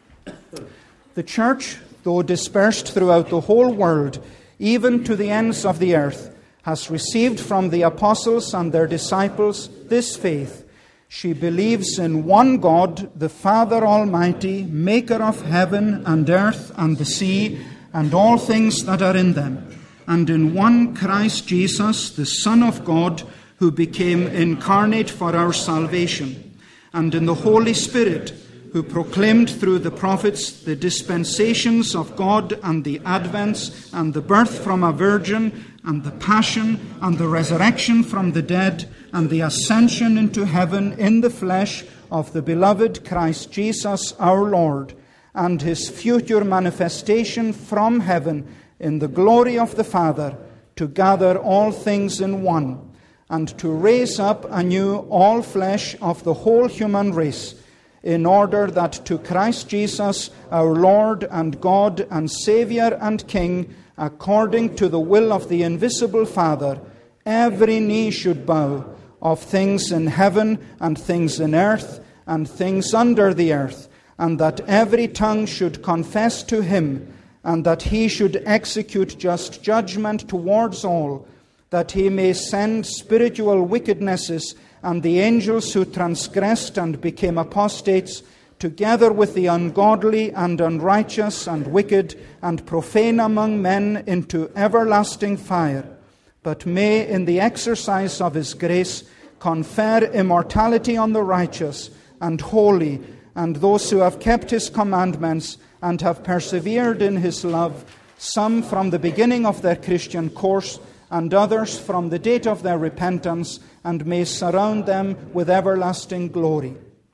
The church, though dispersed throughout the whole world, even to the ends of the earth, has received from the apostles and their disciples this faith. She believes in one God, the Father Almighty, maker of heaven and earth and the sea and all things that are in them, and in one Christ Jesus, the Son of God, who became incarnate for our salvation, and in the Holy Spirit, who proclaimed through the prophets the dispensations of God and the advents and the birth from a virgin and the passion and the resurrection from the dead and the ascension into heaven in the flesh of the beloved Christ Jesus our Lord, and his future manifestation from heaven in the glory of the Father, to gather all things in one, and to raise up anew all flesh of the whole human race, in order that to Christ Jesus our Lord and God and Saviour and King, according to the will of the invisible Father, every knee should bow, of things in heaven and things in earth and things under the earth, and that every tongue should confess to him, and that he should execute just judgment towards all, that he may send spiritual wickednesses and the angels who transgressed and became apostates, together with the ungodly and unrighteous and wicked and profane among men, into everlasting fire, but may, in the exercise of his grace, confer immortality on the righteous and holy, and those who have kept his commandments and have persevered in his love, some from the beginning of their Christian course, and others from the date of their repentance, and may surround them with everlasting glory.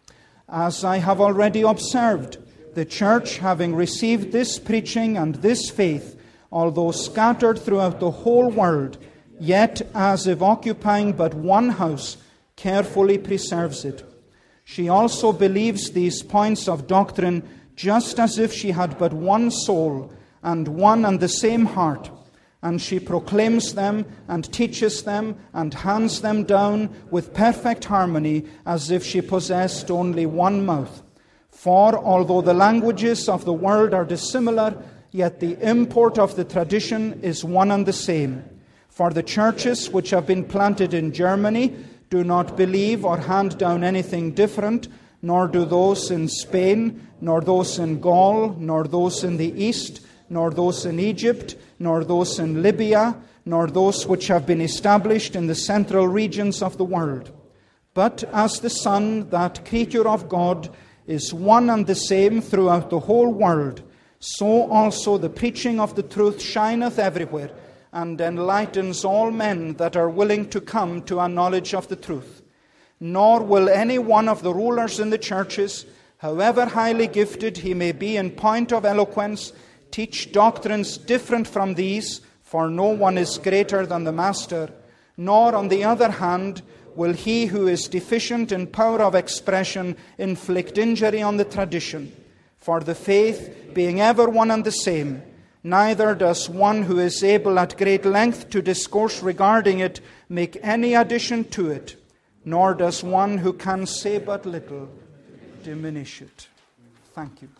As I have already observed, the church, having received this preaching and this faith, although scattered throughout the whole world, yet as if occupying but one house, carefully preserves it. She also believes these points of doctrine just as if she had but one soul and one and the same heart, and she proclaims them and teaches them and hands them down with perfect harmony, as if she possessed only one mouth. For although the languages of the world are dissimilar, yet the import of the tradition is one and the same. For the churches which have been planted in Germany do not believe or hand down anything different, nor do those in Spain, nor those in Gaul, nor those in the East, nor those in Egypt, nor those in Libya, nor those which have been established in the central regions of the world. But as the Son, that creature of God, is one and the same throughout the whole world, so also the preaching of the truth shineth everywhere, and enlightens all men that are willing to come to a knowledge of the truth. Nor will any one of the rulers in the churches, however highly gifted he may be in point of eloquence, teach doctrines different from these, for no one is greater than the master. Nor, on the other hand, will he who is deficient in power of expression inflict injury on the tradition. For the faith, being ever one and the same, neither does one who is able at great length to discourse regarding it make any addition to it, nor does one who can say but little diminish it. Thank you.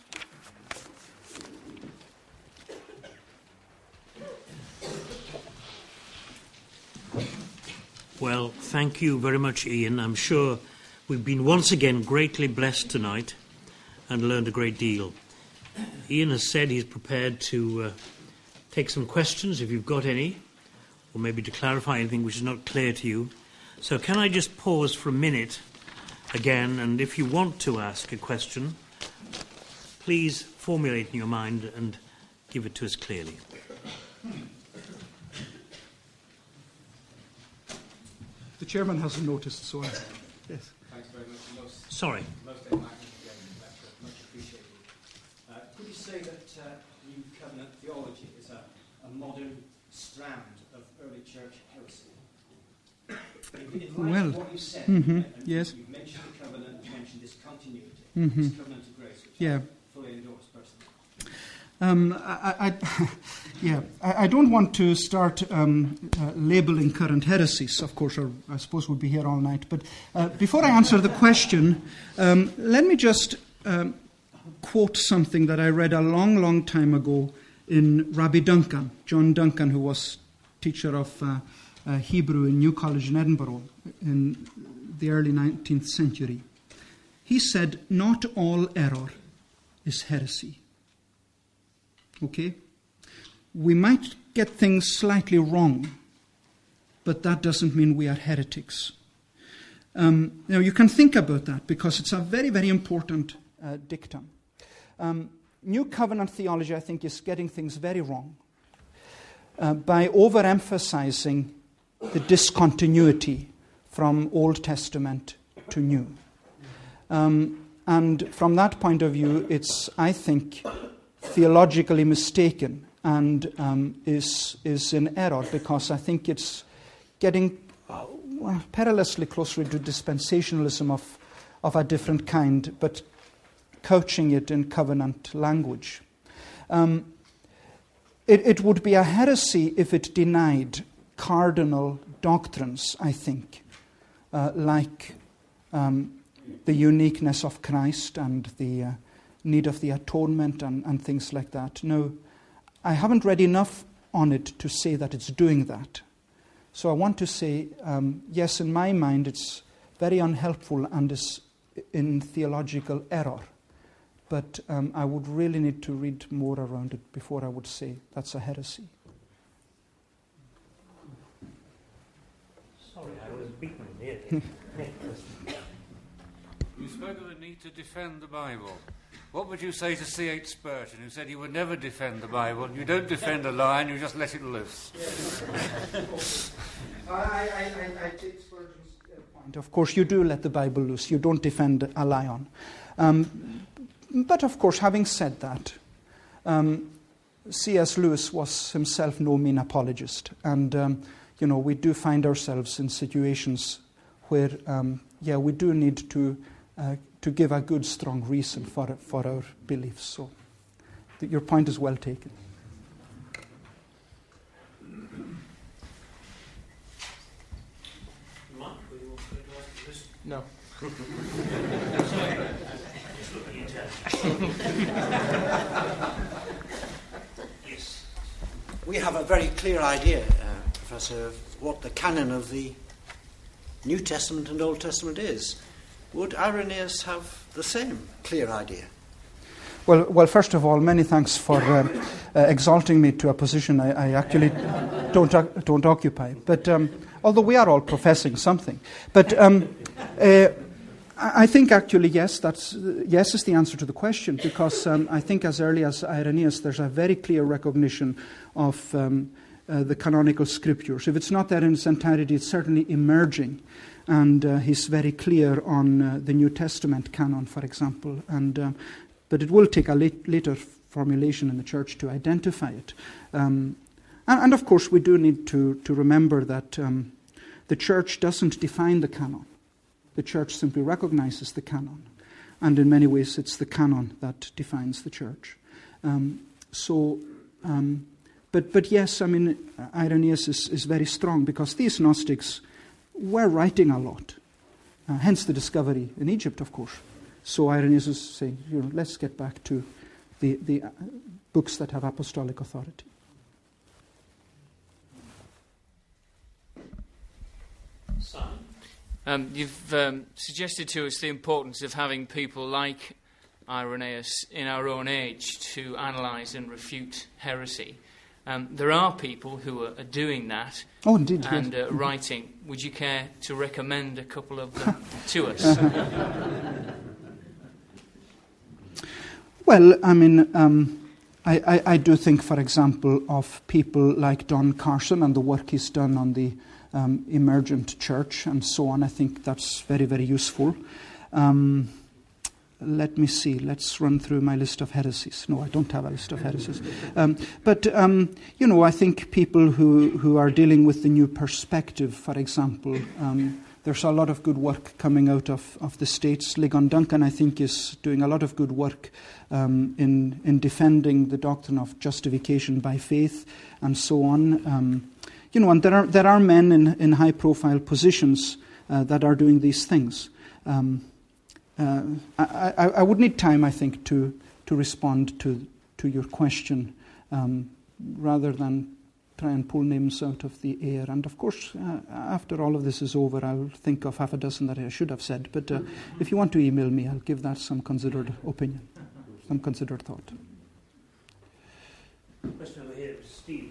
Well, thank you very much, Ian. I'm sure we've been once again greatly blessed tonight and learned a great deal. Ian has said he's prepared to uh, take some questions, if you've got any, or maybe to clarify anything which is not clear to you. So can I just pause for a minute again, and if you want to ask a question, please formulate in your mind and give it to us clearly. The chairman hasn't noticed, so I, yes. Thanks very much. Most, Sorry. Most enlightening lecture, much appreciated. Uh, could you say that uh, New Covenant theology is a, a modern strand of early church heresy? In, in light Well, of what you said, mm-hmm, and yes. You've mentioned the covenant, you mentioned this continuity, Mm-hmm. this covenant of grace, which Yeah. I fully endorse personally. Um, I, I, yeah, I, I don't want to start um, uh, labeling current heresies, of course, or I suppose we'll be here all night. But uh, before I answer the question, um, let me just um, quote something that I read a long, long time ago in Rabbi Duncan, John Duncan, who was teacher of uh, uh, Hebrew in New College in Edinburgh in the early nineteenth century. He said, "Not all error is heresy." Okay? We might get things slightly wrong, but that doesn't mean we are heretics. Um, now, you can think about that because it's a very, very important uh, dictum. Um, New Covenant theology, I think, is getting things very wrong uh, by overemphasizing the discontinuity from Old Testament to New. Um, and from that point of view, it's, I think, theologically mistaken and um, is is in error because I think it's getting uh, well, perilously closer to dispensationalism of of a different kind, but couching it in covenant language. Um, it, it would be a heresy if it denied cardinal doctrines, I think, uh, like um, the uniqueness of Christ and the uh, need of the atonement and, and things like that. No, I haven't read enough on it to say that it's doing that. So I want to say, um, yes, in my mind it's very unhelpful and is in theological error. But um, I would really need to read more around it before I would say that's a heresy. Sorry, I was beaten here. You spoke of the need to defend the Bible. What would you say to C H Spurgeon, who said he would never defend the Bible? You don't defend a lion, you just let it loose. I, I, I, I take Spurgeon's point. Of course, you do let the Bible loose. You don't defend a lion. Um, but, of course, having said that, um, C S Lewis was himself no mean apologist. And, um, you know, we do find ourselves in situations where, um, yeah, we do need to... Uh, to give a good, strong reason for for our beliefs. So, th- your point is well taken. Mark, will you want to ask this? No. Yes. We have a very clear idea, uh, Professor, of what the canon of the New Testament and Old Testament is. Would Irenaeus have the same clear idea? Well, well. First of all, many thanks for uh, uh, exalting me to a position I, I actually don't uh, don't occupy. But um, although we are all professing something, but um, uh, I think actually yes, that's uh, yes is the answer to the question because um, I think as early as Irenaeus, there's a very clear recognition of um, uh, the canonical scriptures. If it's not there in its entirety, it's certainly emerging. And uh, he's very clear on uh, the New Testament canon, for example. And um, but it will take a late, later formulation in the Church to identify it. Um, and, and of course, we do need to, to remember that um, the Church doesn't define the canon. The Church simply recognizes the canon. And in many ways, it's the canon that defines the Church. Um, so, um, but but yes, I mean, Irenaeus is, is very strong because these Gnostics were writing a lot, uh, hence the discovery in Egypt, of course. So Irenaeus is saying, you know, let's get back to the, the uh, books that have apostolic authority. Simon? Um, you've um, suggested to us the importance of having people like Irenaeus in our own age to analyse and refute heresy. Um, there are people who are, are doing that oh, indeed, and yes. uh, writing. Would you care to recommend a couple of them to us? Uh-huh. Well, I mean, um, I, I, I do think, for example, of people like Don Carson and the work he's done on the um, emergent church and so on. I think that's very, very useful. Um, Let me see. Let's run through my list of heresies. No, I don't have a list of heresies. Um, but, um, you know, I think people who, who are dealing with the new perspective, for example, um, there's a lot of good work coming out of, of the States. Ligon Duncan, I think, is doing a lot of good work um, in, in defending the doctrine of justification by faith and so on. Um, you know, and there are, there are men in, in high-profile positions uh, that are doing these things. Um, uh, I, I, I would need time, I think, to, to respond to, to your question um, rather than try and pull names out of the air. And of course, uh, after all of this is over, I'll think of half a dozen that I should have said. But uh, if you want to email me, I'll give that some considered opinion, some considered thought. Question over here, Steve.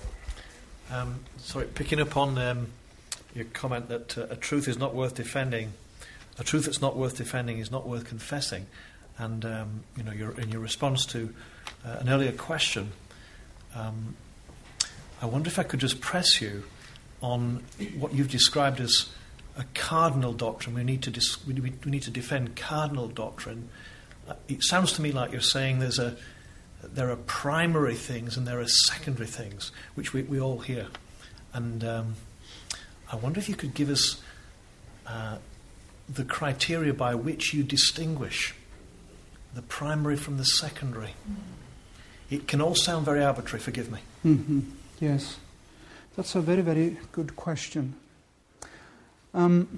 Um, sorry, picking up on um, your comment that uh, a truth is not worth defending. A truth that's not worth defending is not worth confessing. And um, you know, your, in your response to uh, an earlier question, um, I wonder if I could just press you on what you've described as a cardinal doctrine. We need to dis- we, we need to defend cardinal doctrine. Uh, it sounds to me like you're saying there's a there are primary things and there are secondary things, which we, we all hear. And um, I wonder if you could give us uh, the criteria by which you distinguish the primary from the secondary. It can all sound very arbitrary, forgive me. Mm-hmm. Yes, that's a very, very good question. Um,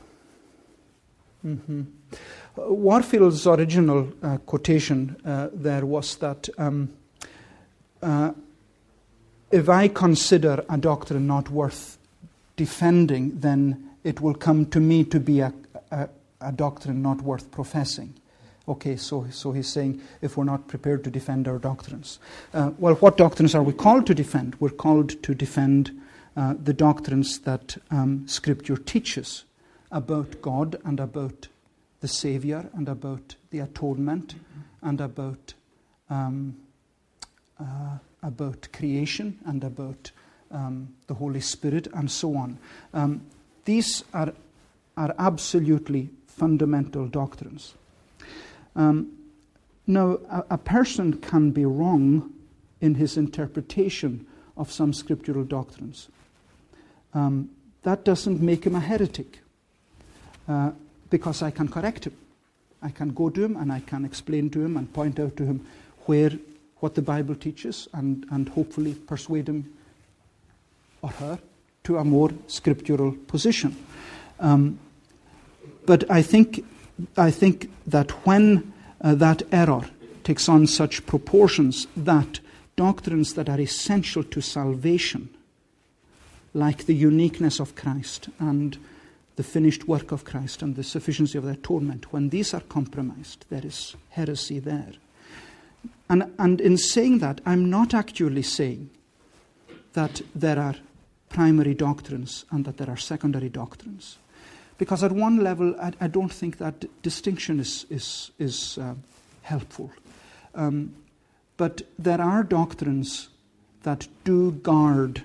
mm-hmm. uh, Warfield's original uh, quotation uh, there was that um, uh, if I consider a doctrine not worth defending, then it will come to me to be a, a, a doctrine not worth professing. Okay, so so he's saying if we're not prepared to defend our doctrines. Uh, well, what doctrines are we called to defend? We're called to defend uh, the doctrines that um, Scripture teaches about God and about the Saviour and about the atonement and about um, uh, about creation and about um, the Holy Spirit and so on. Um, these are are absolutely fundamental doctrines. Um, now, a, a person can be wrong in his interpretation of some scriptural doctrines. Um, that doesn't make him a heretic, uh, because I can correct him. I can go to him and I can explain to him and point out to him where what the Bible teaches and, and hopefully persuade him or her to a more scriptural position. Um, but I think I think that when uh, that error takes on such proportions that doctrines that are essential to salvation, like the uniqueness of Christ and the finished work of Christ and the sufficiency of the atonement, when these are compromised, there is heresy there. And, and in saying that, I'm not actually saying that there are primary doctrines and that there are secondary doctrines. Because at one level, I, I don't think that distinction is is, is uh, helpful. Um, but there are doctrines that do guard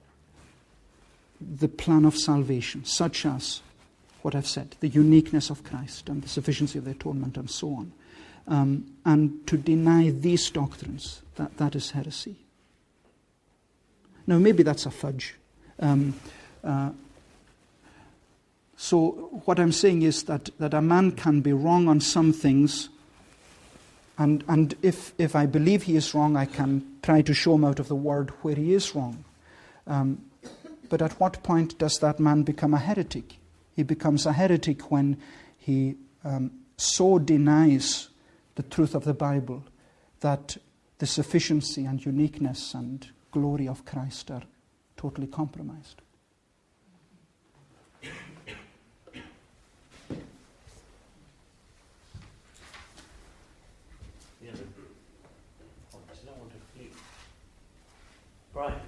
the plan of salvation, such as what I've said, the uniqueness of Christ and the sufficiency of the atonement and so on. Um, and to deny these doctrines, that, that is heresy. Now, maybe that's a fudge. Um, uh, So what I'm saying is that, that a man can be wrong on some things, and and if if I believe he is wrong, I can try to show him out of the Word where he is wrong. Um, but at what point does that man become a heretic? He becomes a heretic when he um, so denies the truth of the Bible that the sufficiency and uniqueness and glory of Christ are totally compromised. Brian.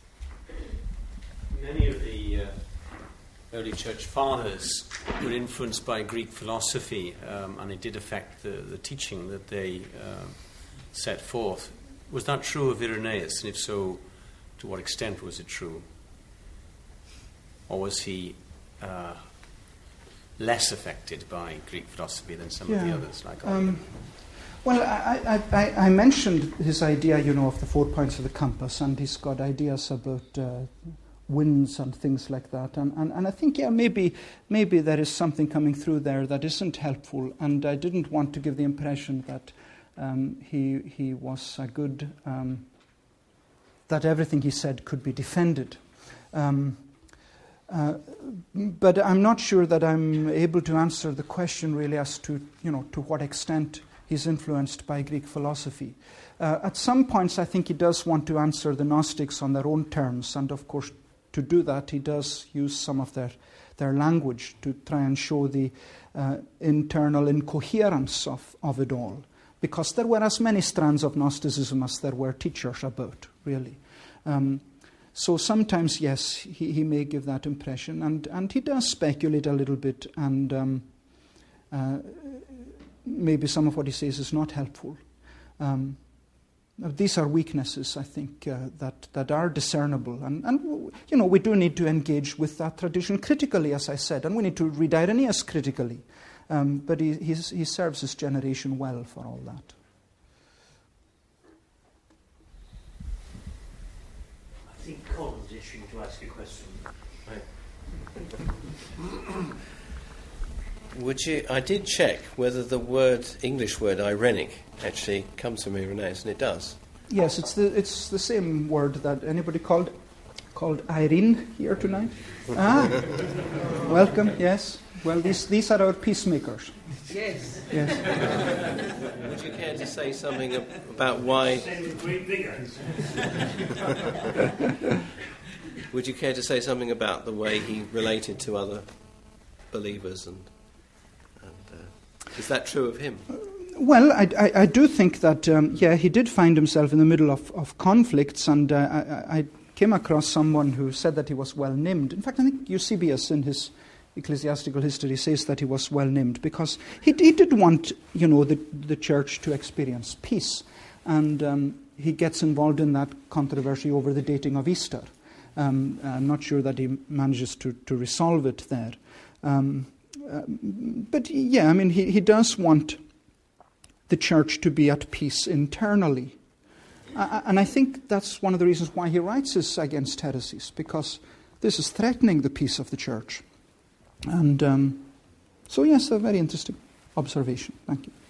Many of the uh, early church fathers were influenced by Greek philosophy, um, and it did affect the, the teaching that they uh, set forth. Was that true of Irenaeus? And if so, to what extent was it true? Or was he uh, less affected by Greek philosophy than some yeah. of the others, like um, Well, I, I, I mentioned his idea, you know, of the four points of the compass, and he's got ideas about uh, winds and things like that. And, and, and I think, yeah, maybe maybe there is something coming through there that isn't helpful. And I didn't want to give the impression that um, he he was a good, um, that everything he said could be defended. Um, uh, but I'm not sure that I'm able to answer the question really as to, you know, to what extent he's influenced by Greek philosophy. Uh, at some points, I think he does want to answer the Gnostics on their own terms, and of course, to do that, he does use some of their, their language to try and show the uh, internal incoherence of, of it all, because there were as many strands of Gnosticism as there were teachers about, really. Um, so sometimes, yes, he, he may give that impression, and, and he does speculate a little bit, and um, uh, maybe some of what he says is not helpful. Um, These are weaknesses, I think, uh, that, that are discernible. And, and, you know, we do need to engage with that tradition critically, as I said, and we need to read Irenaeus critically. Um, but he, he's, he serves his generation well for all that. I think Colin's itching to ask a question. Right. Would you? I did check whether the word English word irenic actually comes from Irenaeus, and it does. Yes, it's the it's the same word that anybody called called Irene here tonight. Ah, welcome. Yes. Well, these these are our peacemakers. Yes. Yes. Would you care to say something about why? Would you care to say something about the way he related to other believers and? Is that true of him? Well, I, I, I do think that, um, yeah, he did find himself in the middle of, of conflicts, and uh, I, I came across someone who said that he was well named. In fact, I think Eusebius in his ecclesiastical history says that he was well named because he, he did want, you know, the, the church to experience peace, and um, he gets involved in that controversy over the dating of Easter. Um, I'm not sure that he manages to, to resolve it there. Um, Uh, but yeah, I mean, he, he does want the church to be at peace internally. Uh, and I think that's one of the reasons why he writes this against heresies, because this is threatening the peace of the church. And um, so, yes, a very interesting observation. Thank you.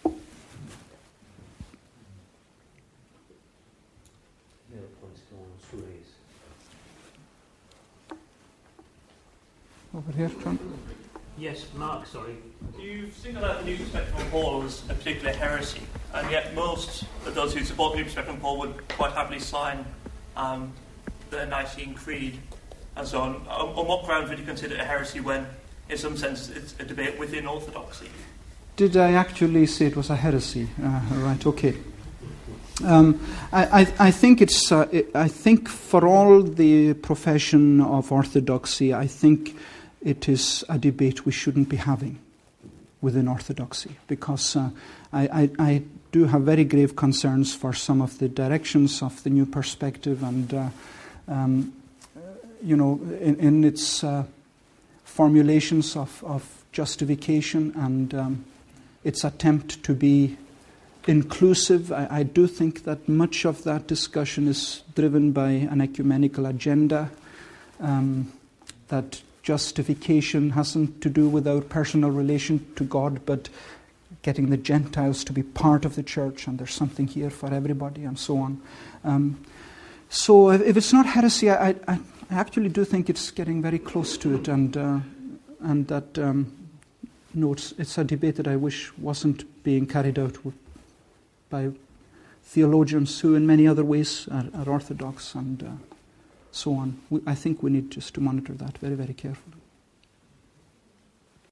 Over here, John. Yes, Mark, sorry. You've singled out the new perspective on Paul as a particular heresy, and yet most of those who support the new perspective on Paul would quite happily sign um, the Nicene Creed and so on. on. On what grounds would you consider it a heresy when, in some sense, it's a debate within Orthodoxy? Did I actually say it was a heresy? Uh, right, okay. Um, I, I, I think it's. Uh, it, I think for all the profession of Orthodoxy, I think it is a debate we shouldn't be having within Orthodoxy, because uh, I, I, I do have very grave concerns for some of the directions of the new perspective, and uh, um, you know, in, in its uh, formulations of, of justification and um, its attempt to be inclusive. I, I do think that much of that discussion is driven by an ecumenical agenda, um, that justification hasn't to do with our personal relation to God, but getting the Gentiles to be part of the church, and there's something here for everybody, and so on. Um, so if, if it's not heresy, I, I, I actually do think it's getting very close to it, and uh, and that um, no, it's, it's a debate that I wish wasn't being carried out by theologians who in many other ways are, are orthodox and uh, so on. We, I think we need just to monitor that very, very carefully.